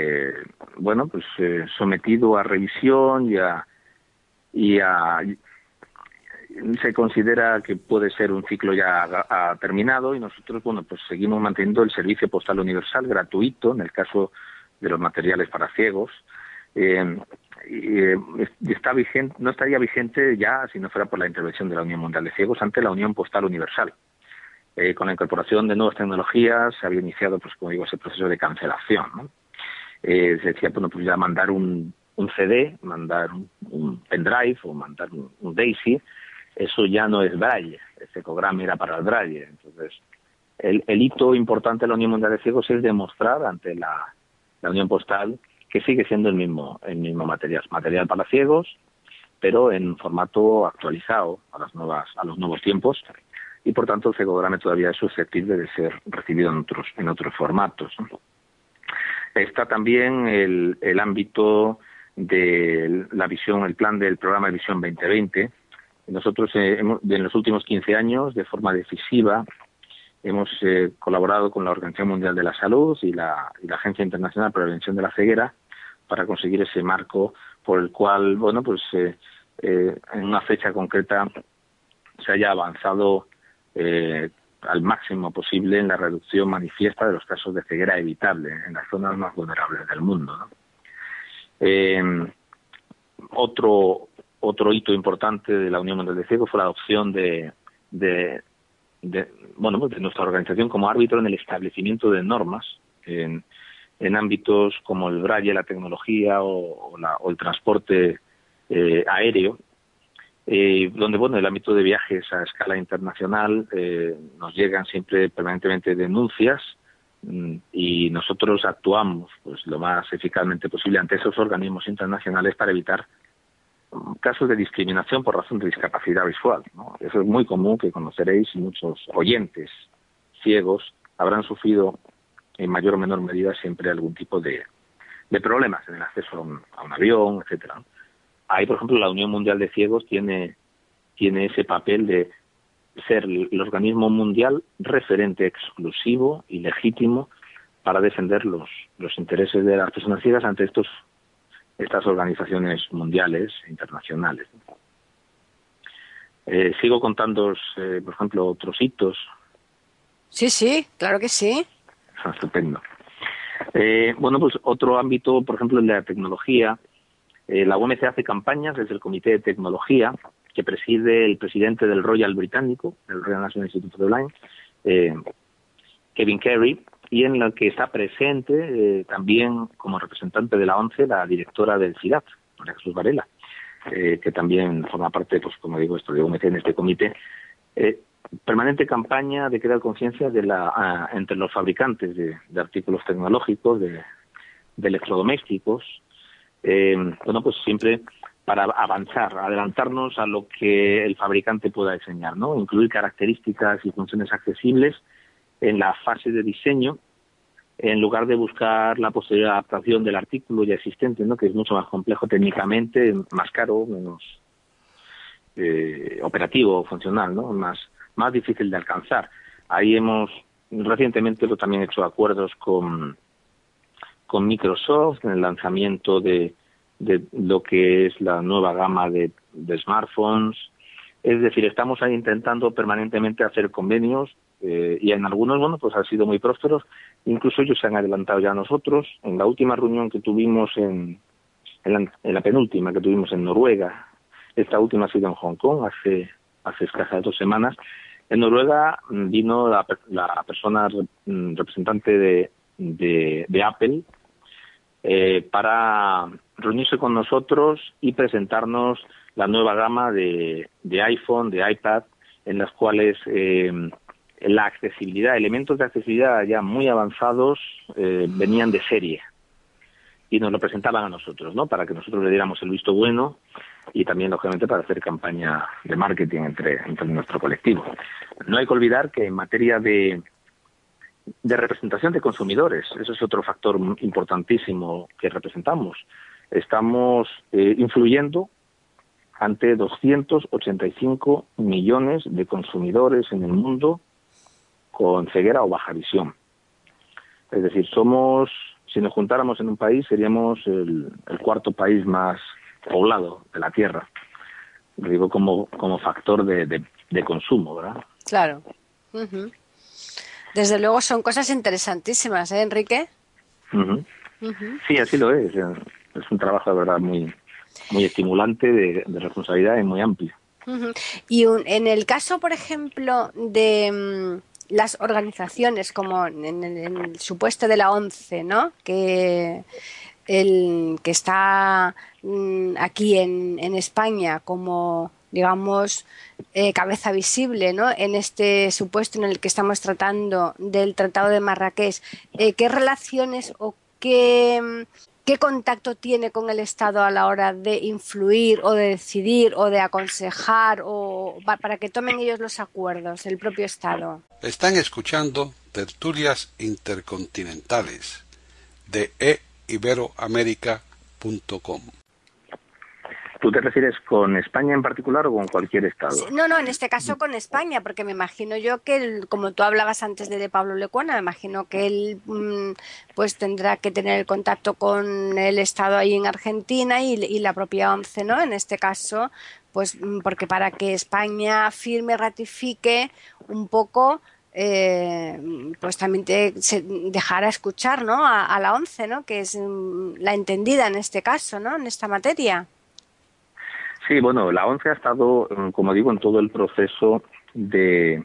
sometido a revisión se considera que puede ser un ciclo ya terminado, y nosotros seguimos manteniendo el servicio postal universal gratuito en el caso de los materiales para ciegos. Está vigente, no estaría vigente ya si no fuera por la intervención de la Unión Mundial de Ciegos ante la Unión Postal Universal. Con la incorporación de nuevas tecnologías se había iniciado, pues como digo, ese proceso de cancelación, ¿no? Se decía, ya mandar un CD, mandar un pendrive o mandar un DAISY, eso ya no es braille, el cecograma era para el braille. Entonces, el hito importante de la Unión Mundial de Ciegos es demostrar ante la Unión Postal que sigue siendo el mismo material para ciegos, pero en formato actualizado a los nuevos tiempos, y por tanto el cecograma todavía es susceptible de ser recibido en otros formatos, ¿no? Está también el ámbito de la visión, el plan del programa de Visión 2020. Nosotros en los últimos 15 años, de forma decisiva, hemos colaborado con la Organización Mundial de la Salud y la Agencia Internacional para la Prevención de la Ceguera para conseguir ese marco por el cual, en una fecha concreta se haya avanzado al máximo posible en la reducción manifiesta de los casos de ceguera evitable en las zonas más vulnerables del mundo, ¿no? Otro hito importante de la Unión Mundial de Ciegos fue la adopción de nuestra organización como árbitro en el establecimiento de normas en ámbitos como el braille, la tecnología o el transporte aéreo, donde el ámbito de viajes a escala internacional nos llegan siempre permanentemente denuncias, y nosotros actuamos pues lo más eficazmente posible ante esos organismos internacionales para evitar casos de discriminación por razón de discapacidad visual, ¿no? Eso es muy común, que conoceréis, muchos oyentes ciegos habrán sufrido en mayor o menor medida siempre algún tipo de problemas en el acceso a un avión, etcétera, ¿no? Ahí, por ejemplo, la Unión Mundial de Ciegos tiene ese papel de ser el organismo mundial referente exclusivo y legítimo para defender los intereses de las personas ciegas ante estas organizaciones mundiales e internacionales. Sigo contándoos, por ejemplo, otros hitos. Sí, claro que sí. Estupendo. Otro ámbito, por ejemplo, el de la tecnología. La OMC hace campañas desde el Comité de Tecnología, que preside el presidente del Royal Británico, el Royal National Institute of the Blind, Kevin Carey, y en la que está presente también como representante de la ONCE la directora del CIDAD, María Jesús Varela, que también forma parte, pues como digo, de OMC en este comité. permanente campaña de crear conciencia entre los fabricantes de artículos tecnológicos, de electrodomésticos, bueno, pues siempre para avanzar, adelantarnos a lo que el fabricante pueda diseñar, ¿no? Incluir características y funciones accesibles en la fase de diseño, en lugar de buscar la posterior adaptación del artículo ya existente, ¿no? Que es mucho más complejo técnicamente, más caro, menos operativo, funcional, ¿no? Más difícil de alcanzar. Ahí hemos recientemente también hecho acuerdos con Microsoft en el lanzamiento de lo que es la nueva gama de smartphones. Es decir, estamos ahí intentando permanentemente hacer convenios y en algunos, bueno, pues han sido muy prósperos. Incluso ellos se han adelantado ya a nosotros. En la última reunión que tuvimos en la penúltima que tuvimos en Noruega, esta última ha sido en Hong Kong hace escasas 2 semanas. En Noruega vino la persona representante de Apple para reunirse con nosotros y presentarnos la nueva gama de iPhone, de iPad, en las cuales la accesibilidad, elementos de accesibilidad ya muy avanzados venían de serie y nos lo presentaban a nosotros, ¿no? Para que nosotros le diéramos el visto bueno y también, lógicamente, para hacer campaña de marketing entre nuestro colectivo. No hay que olvidar que en materia de representación de consumidores, eso es otro factor importantísimo que representamos. Estamos influyendo ante 285 millones de consumidores en el mundo con ceguera o baja visión. Es decir, si nos juntáramos en un país, seríamos el 4º país más poblado de la Tierra. Lo digo como factor de consumo, ¿verdad? Claro. Uh-huh. Desde luego son cosas interesantísimas, ¿eh, Enrique? Uh-huh. Uh-huh. Sí, así lo es. Es un trabajo de verdad muy estimulante, de responsabilidad y muy amplio. Uh-huh. Y en el caso, por ejemplo, de las organizaciones, como en el supuesto de la ONCE, ¿no? Que está aquí en España como, digamos, cabeza visible, ¿no? En este supuesto en el que estamos tratando del Tratado de Marrakech, ¿qué relaciones o qué contacto tiene con el Estado a la hora de influir o de decidir o de aconsejar o para que tomen ellos los acuerdos, el propio Estado? Están escuchando Tertulias Intercontinentales de iberoamerica.com. ¿Tú te refieres con España en particular o con cualquier estado? No, en este caso con España, porque me imagino yo que, como tú hablabas antes de Pablo Lecuona, me imagino que él pues tendrá que tener el contacto con el Estado ahí en Argentina y la propia ONCE, ¿no? En este caso, pues porque para que España firme, ratifique un poco, pues también se dejará escuchar, ¿no? A la ONCE, ¿no? Que es la entendida en este caso, ¿no? En esta materia. Sí, bueno, la ONCE ha estado, como digo, en todo el proceso de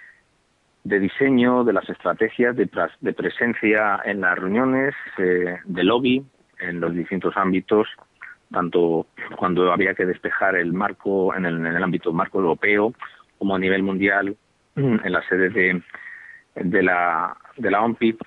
diseño de las estrategias de presencia en las reuniones, de lobby, en los distintos ámbitos, tanto cuando había que despejar el marco en el ámbito marco europeo, como a nivel mundial, en la sede de la OMPI,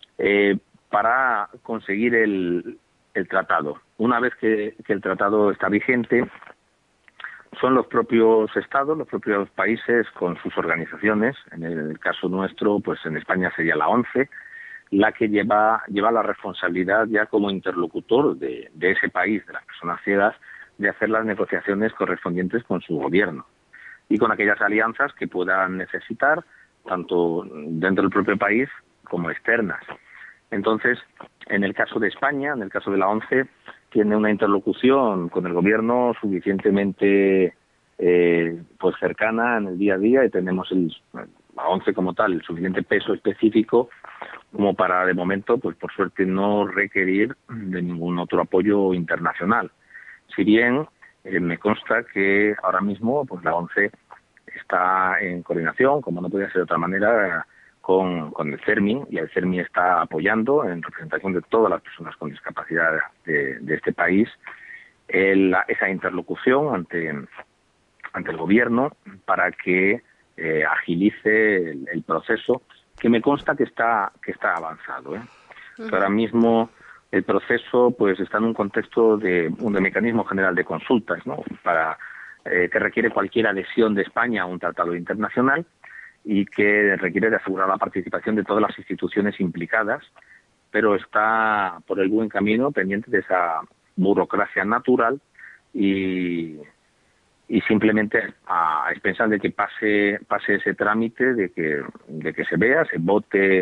para conseguir el tratado. Una vez que el tratado está vigente, son los propios estados, los propios países con sus organizaciones. En el caso nuestro, pues en España sería la ONCE, la que lleva la responsabilidad ya como interlocutor de ese país, de las personas ciegas, de hacer las negociaciones correspondientes con su gobierno y con aquellas alianzas que puedan necesitar, tanto dentro del propio país como externas. Entonces, en el caso de España, en el caso de la ONCE, tiene una interlocución con el gobierno suficientemente pues cercana en el día a día y tenemos la ONCE como tal el suficiente peso específico como para de momento, pues por suerte, no requerir de ningún otro apoyo internacional. Si bien me consta que ahora mismo pues la ONCE está en coordinación, como no podía ser de otra manera, con el CERMI, y el CERMI está apoyando en representación de todas las personas con discapacidad de este país esa interlocución ante el gobierno para que agilice el proceso, que me consta que está avanzado, ¿eh? Ahora mismo el proceso pues está en un contexto de mecanismo general de consultas, ¿no? Que requiere cualquier adhesión de España a un tratado internacional y que requiere de asegurar la participación de todas las instituciones implicadas, pero está por el buen camino, pendiente de esa burocracia natural y simplemente a expensas de que pase ese trámite, de que se vea, se vote,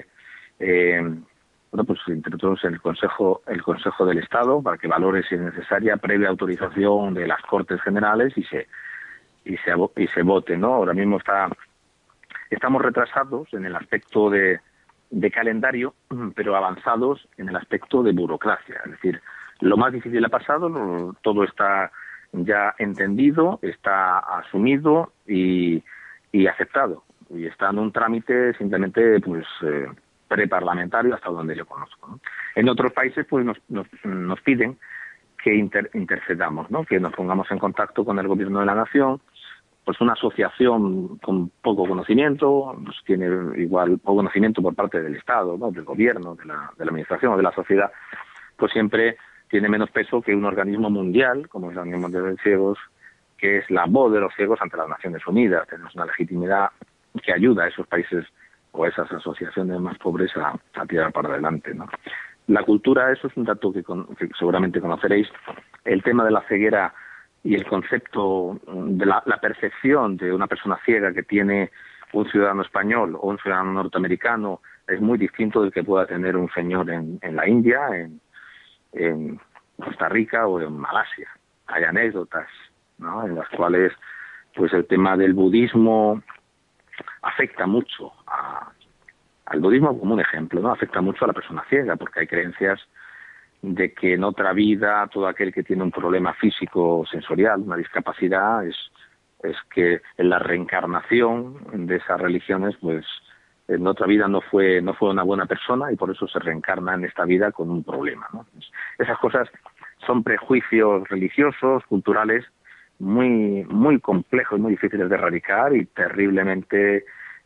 pues entre todos el Consejo del Estado, para que valore si es necesaria previa autorización de las Cortes Generales y se vote, ¿no? Ahora mismo estamos retrasados en el aspecto de calendario, pero avanzados en el aspecto de burocracia. Es decir, lo más difícil ha pasado, todo está ya entendido, está asumido y aceptado. Y está en un trámite simplemente preparlamentario hasta donde yo conozco, ¿no? En otros países pues nos piden que intercedamos, ¿no? Que nos pongamos en contacto con el Gobierno de la Nación. Pues una asociación con poco conocimiento, pues tiene igual poco conocimiento por parte del Estado, ¿no? Del Gobierno, de la Administración o de la sociedad, pues siempre tiene menos peso que un organismo mundial, como es la Unión Mundial de Ciegos, que es la voz de los ciegos ante las Naciones Unidas. Tenemos una legitimidad que ayuda a esos países o a esas asociaciones más pobres a tirar para adelante, ¿no? La cultura, eso es un dato que seguramente conoceréis. El tema de la ceguera y el concepto de la percepción de una persona ciega que tiene un ciudadano español o un ciudadano norteamericano es muy distinto del que pueda tener un señor en la India, en Costa Rica o en Malasia. Hay anécdotas, ¿no?, en las cuales pues el tema del budismo afecta mucho al budismo como un ejemplo, ¿no? Afecta mucho a la persona ciega, porque hay creencias de que en otra vida todo aquel que tiene un problema físico o sensorial, una discapacidad, es que en la reencarnación de esas religiones, pues en otra vida no fue una buena persona y por eso se reencarna en esta vida con un problema, ¿no? Esas cosas son prejuicios religiosos, culturales, muy muy complejos, muy difíciles de erradicar y terriblemente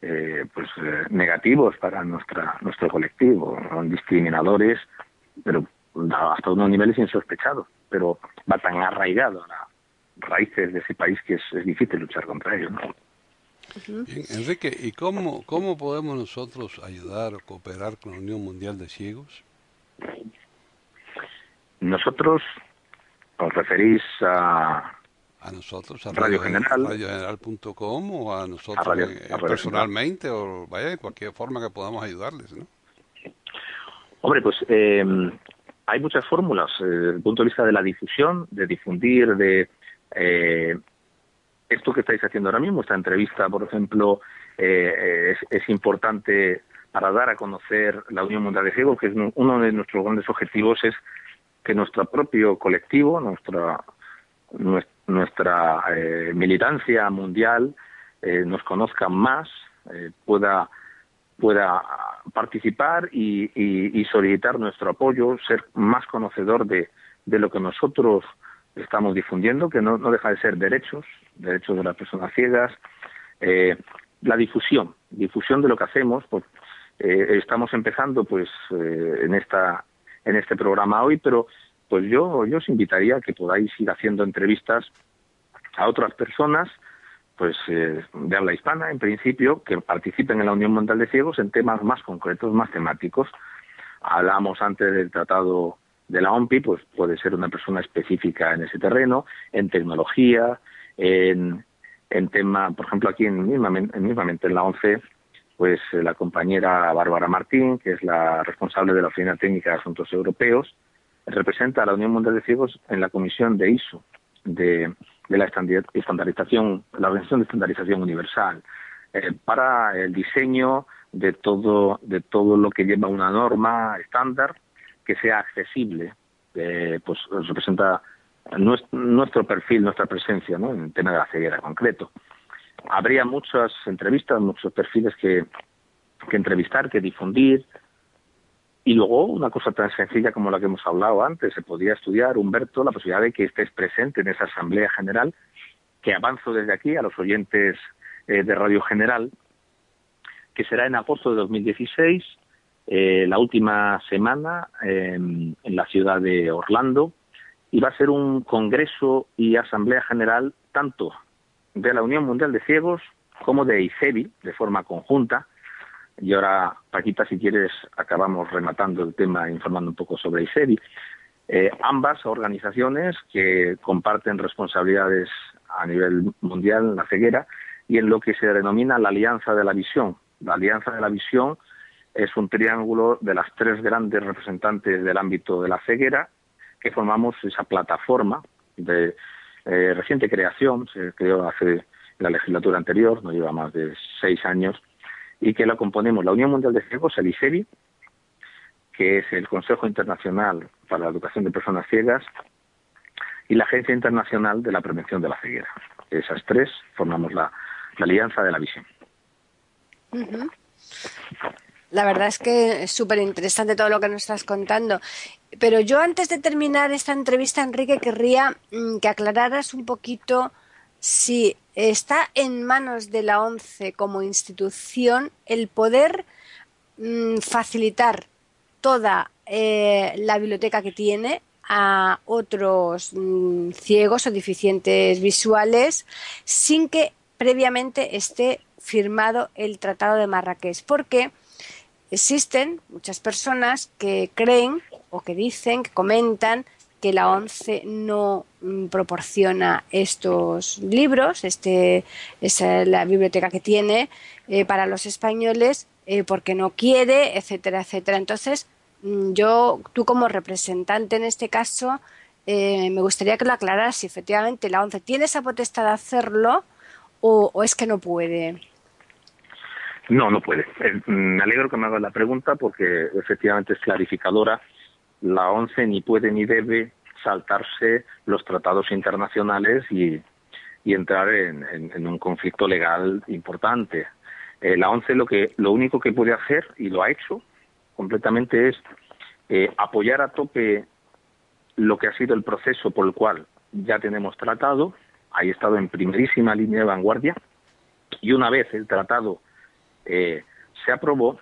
negativos para nuestro colectivo, son discriminadores, pero hasta unos niveles insospechados, pero va tan arraigado a las raíces de ese país que es difícil luchar contra ellos, ¿no? Bien, Enrique, ¿y cómo podemos nosotros ayudar o cooperar con la Unión Mundial de Ciegos? Nosotros, ¿os referís a nosotros, a Radio General, radiogeneral.com o a nosotros a Radio personalmente o vaya de cualquier forma que podamos ayudarles, ¿no? Hombre, pues hay muchas fórmulas desde el punto de vista de la difusión, de difundir, de esto que estáis haciendo ahora mismo, esta entrevista, por ejemplo, es importante para dar a conocer la Unión Mundial de Ciegos, que es uno de nuestros grandes objetivos, es que nuestro propio colectivo, nuestra militancia mundial nos conozca más, pueda participar y solicitar nuestro apoyo, ser más conocedor de lo que nosotros estamos difundiendo, que no deja de ser derechos de las personas ciegas, la difusión de lo que hacemos. Pues, estamos empezando pues en este programa hoy, pero pues yo os invitaría a que podáis ir haciendo entrevistas a otras personas pues de habla hispana, en principio, que participen en la Unión Mundial de Ciegos en temas más concretos, más temáticos. Hablamos antes del Tratado de la OMPI, pues puede ser una persona específica en ese terreno, en tecnología, en tema, por ejemplo, aquí mismamente en la ONCE, pues la compañera Bárbara Martín, que es la responsable de la Oficina Técnica de Asuntos Europeos, representa a la Unión Mundial de Ciegos en la comisión de ISO, de la estandarización, la Organización de Estandarización Universal, para el diseño de todo lo que lleva una norma estándar que sea accesible, pues representa nuestro perfil, nuestra presencia, ¿no?, en el tema de la ceguera en concreto. Habría muchas entrevistas, muchos perfiles que entrevistar, que difundir. Y luego, una cosa tan sencilla como la que hemos hablado antes, se podría estudiar, Humberto, la posibilidad de que estés presente en esa Asamblea General, que avanzo desde aquí a los oyentes de Radio General, que será en agosto de 2016, la última semana en la ciudad de Orlando, y va a ser un congreso y asamblea general tanto de la Unión Mundial de Ciegos como de ICEBI, de forma conjunta. Y ahora, Paquita, si quieres, acabamos rematando el tema informando un poco sobre ICEBI. Ambas organizaciones que comparten responsabilidades a nivel mundial en la ceguera y en lo que se denomina la Alianza de la Visión. La Alianza de la Visión es un triángulo de las tres grandes representantes del ámbito de la ceguera, que formamos esa plataforma de reciente creación, se creó hace la legislatura anterior, no lleva más de 6 años, y que la componemos la Unión Mundial de Ciegos, el ICEBI, que es el Consejo Internacional para la Educación de Personas Ciegas, y la Agencia Internacional de la Prevención de la Ceguera. Esas tres formamos la Alianza de la Visión. Uh-huh. La verdad es que es súper interesante todo lo que nos estás contando. Pero yo, antes de terminar esta entrevista, Enrique, querría que aclararas un poquito si está en manos de la ONCE como institución el poder facilitar toda la biblioteca que tiene a otros ciegos o deficientes visuales sin que previamente esté firmado el Tratado de Marrakech, porque existen muchas personas que creen o que dicen, que comentan que la ONCE no proporciona estos libros, es la biblioteca que tiene para los españoles porque no quiere, etcétera, etcétera. Entonces, tú como representante en este caso, me gustaría que lo aclararas si efectivamente la ONCE tiene esa potestad de hacerlo o es que no puede. No puede. Me alegro que me hagas la pregunta porque efectivamente es clarificadora. La ONCE ni puede ni debe saltarse los tratados internacionales y entrar en un conflicto legal importante. La ONCE lo único que puede hacer, y lo ha hecho completamente, es apoyar a tope lo que ha sido el proceso por el cual ya tenemos tratado. Ha estado en primerísima línea de vanguardia, y una vez el tratado se aprobó,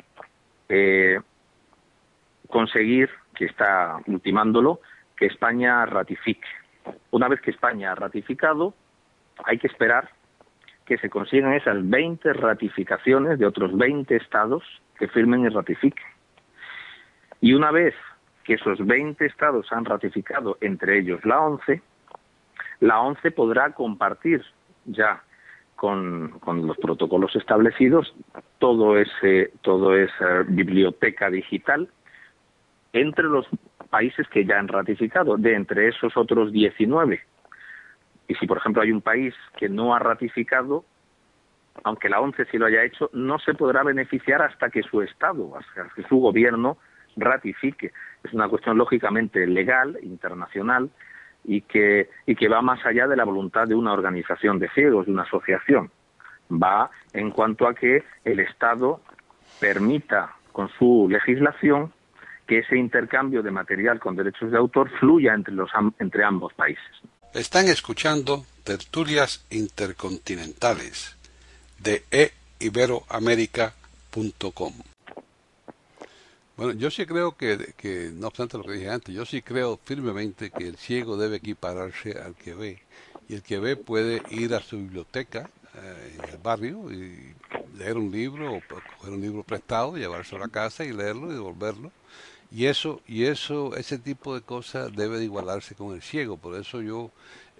conseguir, que está ultimándolo, que España ratifique. Una vez que España ha ratificado, hay que esperar que se consigan esas 20 ratificaciones de otros 20 estados que firmen y ratifiquen. Y una vez que esos 20 estados han ratificado, entre ellos la ONCE podrá compartir ya con los protocolos establecidos toda esa biblioteca digital entre los países que ya han ratificado, de entre esos otros 19. Y si, por ejemplo, hay un país que no ha ratificado, aunque la ONCE sí lo haya hecho, no se podrá beneficiar hasta que su Estado, hasta que su gobierno ratifique. Es una cuestión lógicamente legal, internacional, y que va más allá de la voluntad de una organización de ciegos, de una asociación. Va en cuanto a que el Estado permita con su legislación que ese intercambio de material con derechos de autor fluya entre ambos países. Están escuchando Tertulias Intercontinentales de eiberoamerica.com. Bueno, yo sí creo que, no obstante lo que dije antes, yo sí creo firmemente que el ciego debe equipararse al que ve. Y el que ve puede ir a su biblioteca en el barrio y leer un libro o coger un libro prestado, llevárselo a la casa y leerlo y devolverlo. Y ese tipo de cosas debe de igualarse con el ciego. Por eso yo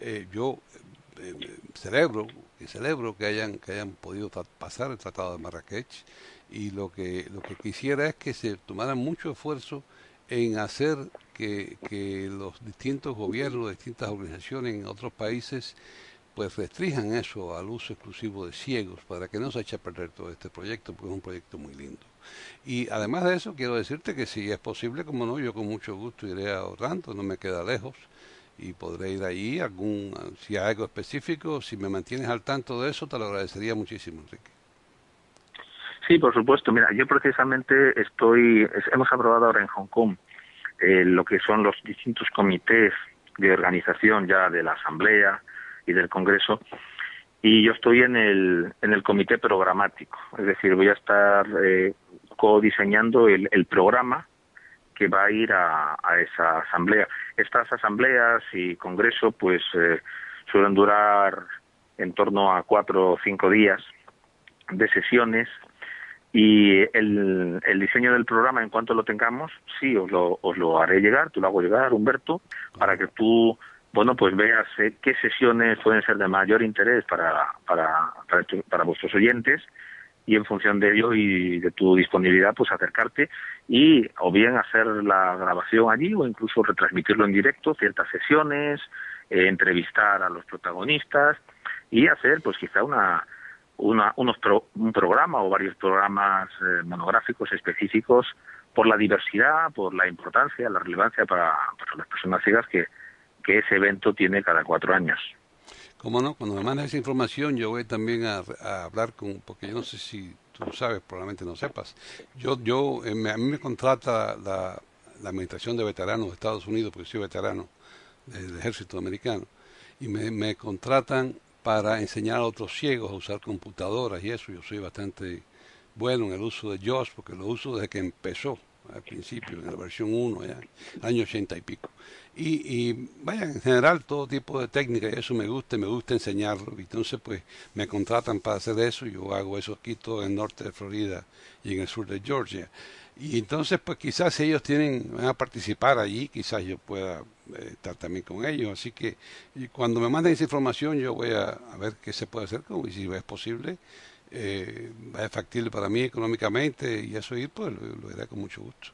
celebro que hayan podido pasar el Tratado de Marrakech. Y lo que quisiera es que se tomara mucho esfuerzo en hacer que los distintos gobiernos, distintas organizaciones en otros países pues restrinjan eso al uso exclusivo de ciegos para que no se eche a perder todo este proyecto, porque es un proyecto muy lindo. Y además de eso, quiero decirte que si es posible, como no, yo con mucho gusto iré a Orlando, no me queda lejos, y podré ir allí, si hay algo específico, si me mantienes al tanto de eso, te lo agradecería muchísimo, Enrique. Sí, por supuesto. Mira, yo precisamente hemos aprobado ahora en Hong Kong lo que son los distintos comités de organización ya de la Asamblea y del Congreso, y yo estoy en el comité programático, es decir, voy a estar codiseñando el programa que va a ir a esa asamblea. Estas asambleas y congreso pues suelen durar en torno a 4 o 5 días de sesiones, y el diseño del programa, en cuanto lo tengamos, sí, os lo haré llegar, te lo hago llegar, Humberto, para que tú, bueno, pues veas qué sesiones pueden ser de mayor interés para vuestros oyentes, y en función de ello y de tu disponibilidad, pues acercarte y o bien hacer la grabación allí o incluso retransmitirlo en directo, ciertas sesiones, entrevistar a los protagonistas y hacer pues quizá un programa o varios programas monográficos específicos por la diversidad, por la importancia, la relevancia para las personas ciegas que ese evento tiene cada 4 años. Cómo no, cuando me mandas esa información yo voy también a hablar porque yo no sé si tú sabes, probablemente no sepas. A mí me contrata la Administración de Veteranos de Estados Unidos, porque soy veterano del ejército americano, y me contratan para enseñar a otros ciegos a usar computadoras y eso. Yo soy bastante bueno en el uso de JAWS, porque lo uso desde que empezó al principio, en la versión 1, ya, año 80 y pico. Y vaya, en general todo tipo de técnica, y eso me gusta enseñarlo. Entonces pues me contratan para hacer eso, yo hago eso aquí todo en el norte de Florida y en el sur de Georgia. Y entonces pues quizás si ellos van a participar allí, quizás yo pueda estar también con ellos. Así que cuando me manden esa información yo voy a ver qué se puede hacer, y si es posible, es factible para mí económicamente y eso ir, pues lo haré con mucho gusto.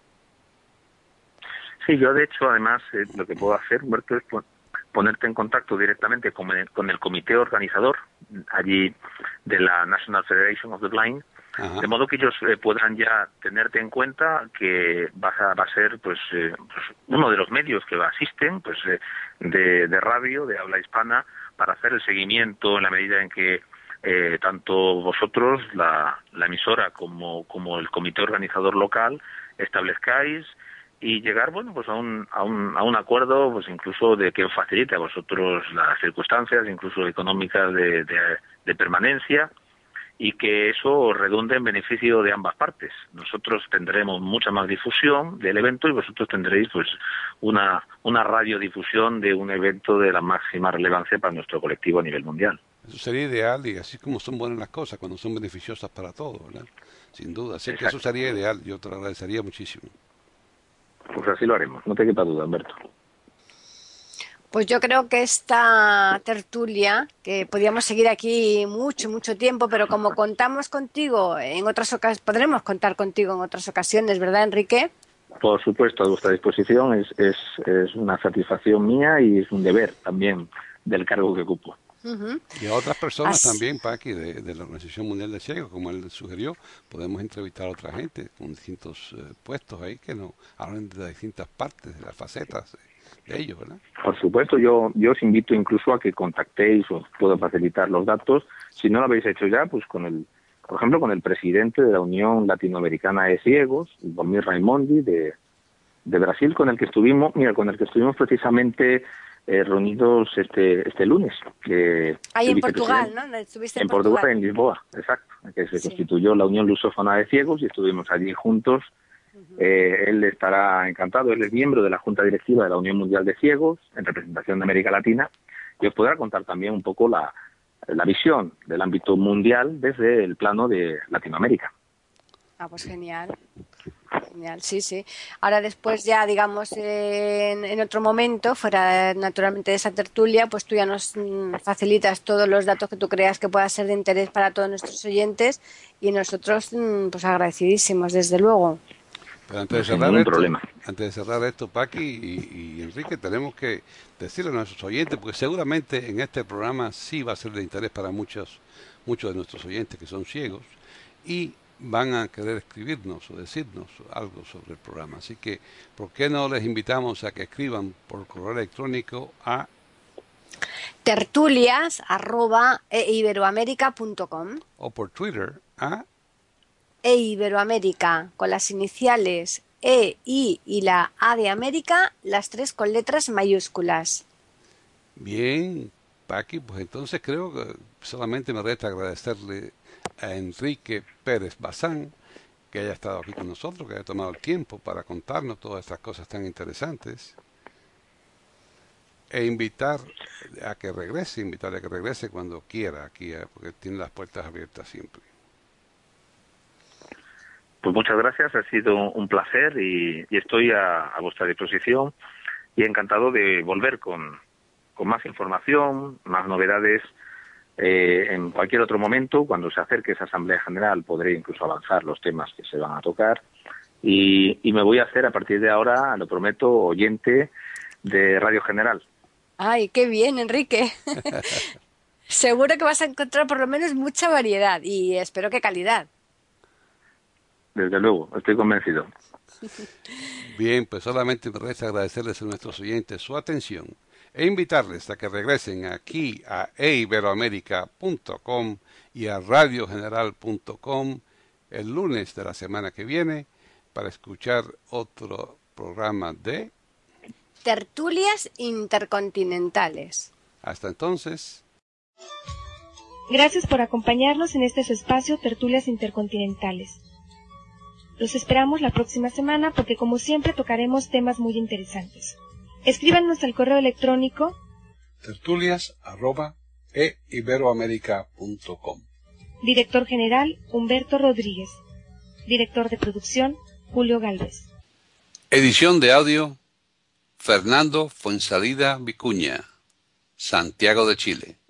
Sí, yo de hecho además lo que puedo hacer, Humberto, es ponerte en contacto directamente con el comité organizador allí de la National Federation of the Blind. Ajá. De modo que ellos puedan ya tenerte en cuenta que va a ser pues uno de los medios que asisten pues de radio, de habla hispana, para hacer el seguimiento en la medida en que tanto vosotros, la emisora, como el comité organizador local, establezcáis y llegar, bueno, pues a un acuerdo, pues incluso de que os facilite a vosotros las circunstancias, incluso económicas de permanencia, y que eso redunde en beneficio de ambas partes. Nosotros tendremos mucha más difusión del evento y vosotros tendréis pues una radiodifusión de un evento de la máxima relevancia para nuestro colectivo a nivel mundial. Eso sería ideal, y así como son buenas las cosas, cuando son beneficiosas para todos, ¿verdad? Sin duda, así que eso sería ideal, yo te lo agradecería muchísimo. Pues así lo haremos, no te quepa duda, Humberto. Pues yo creo que esta tertulia, que podríamos seguir aquí mucho tiempo, pero como contamos contigo en otras ocasiones, podremos contar contigo en otras ocasiones, ¿verdad, Enrique? Por supuesto, a vuestra disposición, es una satisfacción mía y es un deber también del cargo que ocupo. Uh-huh. Y a otras personas también, Paqui, de la Organización Mundial de Ciegos, como él sugirió, podemos entrevistar a otra gente con distintos puestos ahí que nos hablen de distintas partes, de las facetas de ellos, ¿verdad? Por supuesto, yo os invito incluso a que contactéis, os puedo facilitar los datos. Si no lo habéis hecho ya, pues por ejemplo, con el presidente de la Unión Latinoamericana de Ciegos, Valmir Raimondi, de Brasil, con el que estuvimos precisamente reunidos este lunes. Ahí en Portugal, ¿no? ¿Estuviste en Portugal, en Lisboa, exacto, que se constituyó la Unión Lusófona de Ciegos y estuvimos allí juntos. Él estará encantado, él es miembro de la Junta Directiva de la Unión Mundial de Ciegos, en representación de América Latina, y os podrá contar también un poco la visión del ámbito mundial desde el plano de Latinoamérica. Ah, pues genial, sí. Ahora después ya, digamos, en otro momento, fuera naturalmente de esa tertulia, pues tú ya nos facilitas todos los datos que tú creas que pueda ser de interés para todos nuestros oyentes y nosotros, pues agradecidísimos, desde luego. Pero antes de cerrar esto, Paqui y Enrique, tenemos que decirle a nuestros oyentes, porque seguramente en este programa sí va a ser de interés para muchos de nuestros oyentes que son ciegos y van a querer escribirnos o decirnos algo sobre el programa. Así que, ¿por qué no les invitamos a que escriban por correo electrónico a tertulias@eiberoamerica.com o por Twitter a Eiberoamerica, con las iniciales E, I y la A de América, las 3 con letras mayúsculas. Bien, Paqui, pues entonces creo que solamente me resta agradecerle a Enrique Pérez Bazán que haya estado aquí con nosotros, que haya tomado el tiempo para contarnos todas estas cosas tan interesantes, e invitarle a que regrese cuando quiera aquí, porque tiene las puertas abiertas siempre. Pues muchas gracias, ha sido un placer y estoy a vuestra disposición y encantado de volver con más información, más novedades. En cualquier otro momento, cuando se acerque esa Asamblea General, podré incluso avanzar los temas que se van a tocar y me voy a hacer a partir de ahora, lo prometo, oyente de Radio General. Ay, qué bien, Enrique. Seguro que vas a encontrar por lo menos mucha variedad y espero que calidad. Desde luego, estoy convencido. Bien, pues solamente me resta agradecerles a nuestros oyentes su atención e invitarles a que regresen aquí a eiberoamerica.com y a radiogeneral.com el lunes de la semana que viene para escuchar otro programa de Tertulias Intercontinentales. Hasta entonces. Gracias por acompañarnos en este su espacio Tertulias Intercontinentales. Los esperamos la próxima semana porque como siempre tocaremos temas muy interesantes. Escríbanos al correo electrónico tertulias@eiberoamerica.com. Director General Humberto Rodríguez. Director de Producción Julio Gálvez. Edición de audio Fernando Fuensalida Vicuña, Santiago de Chile.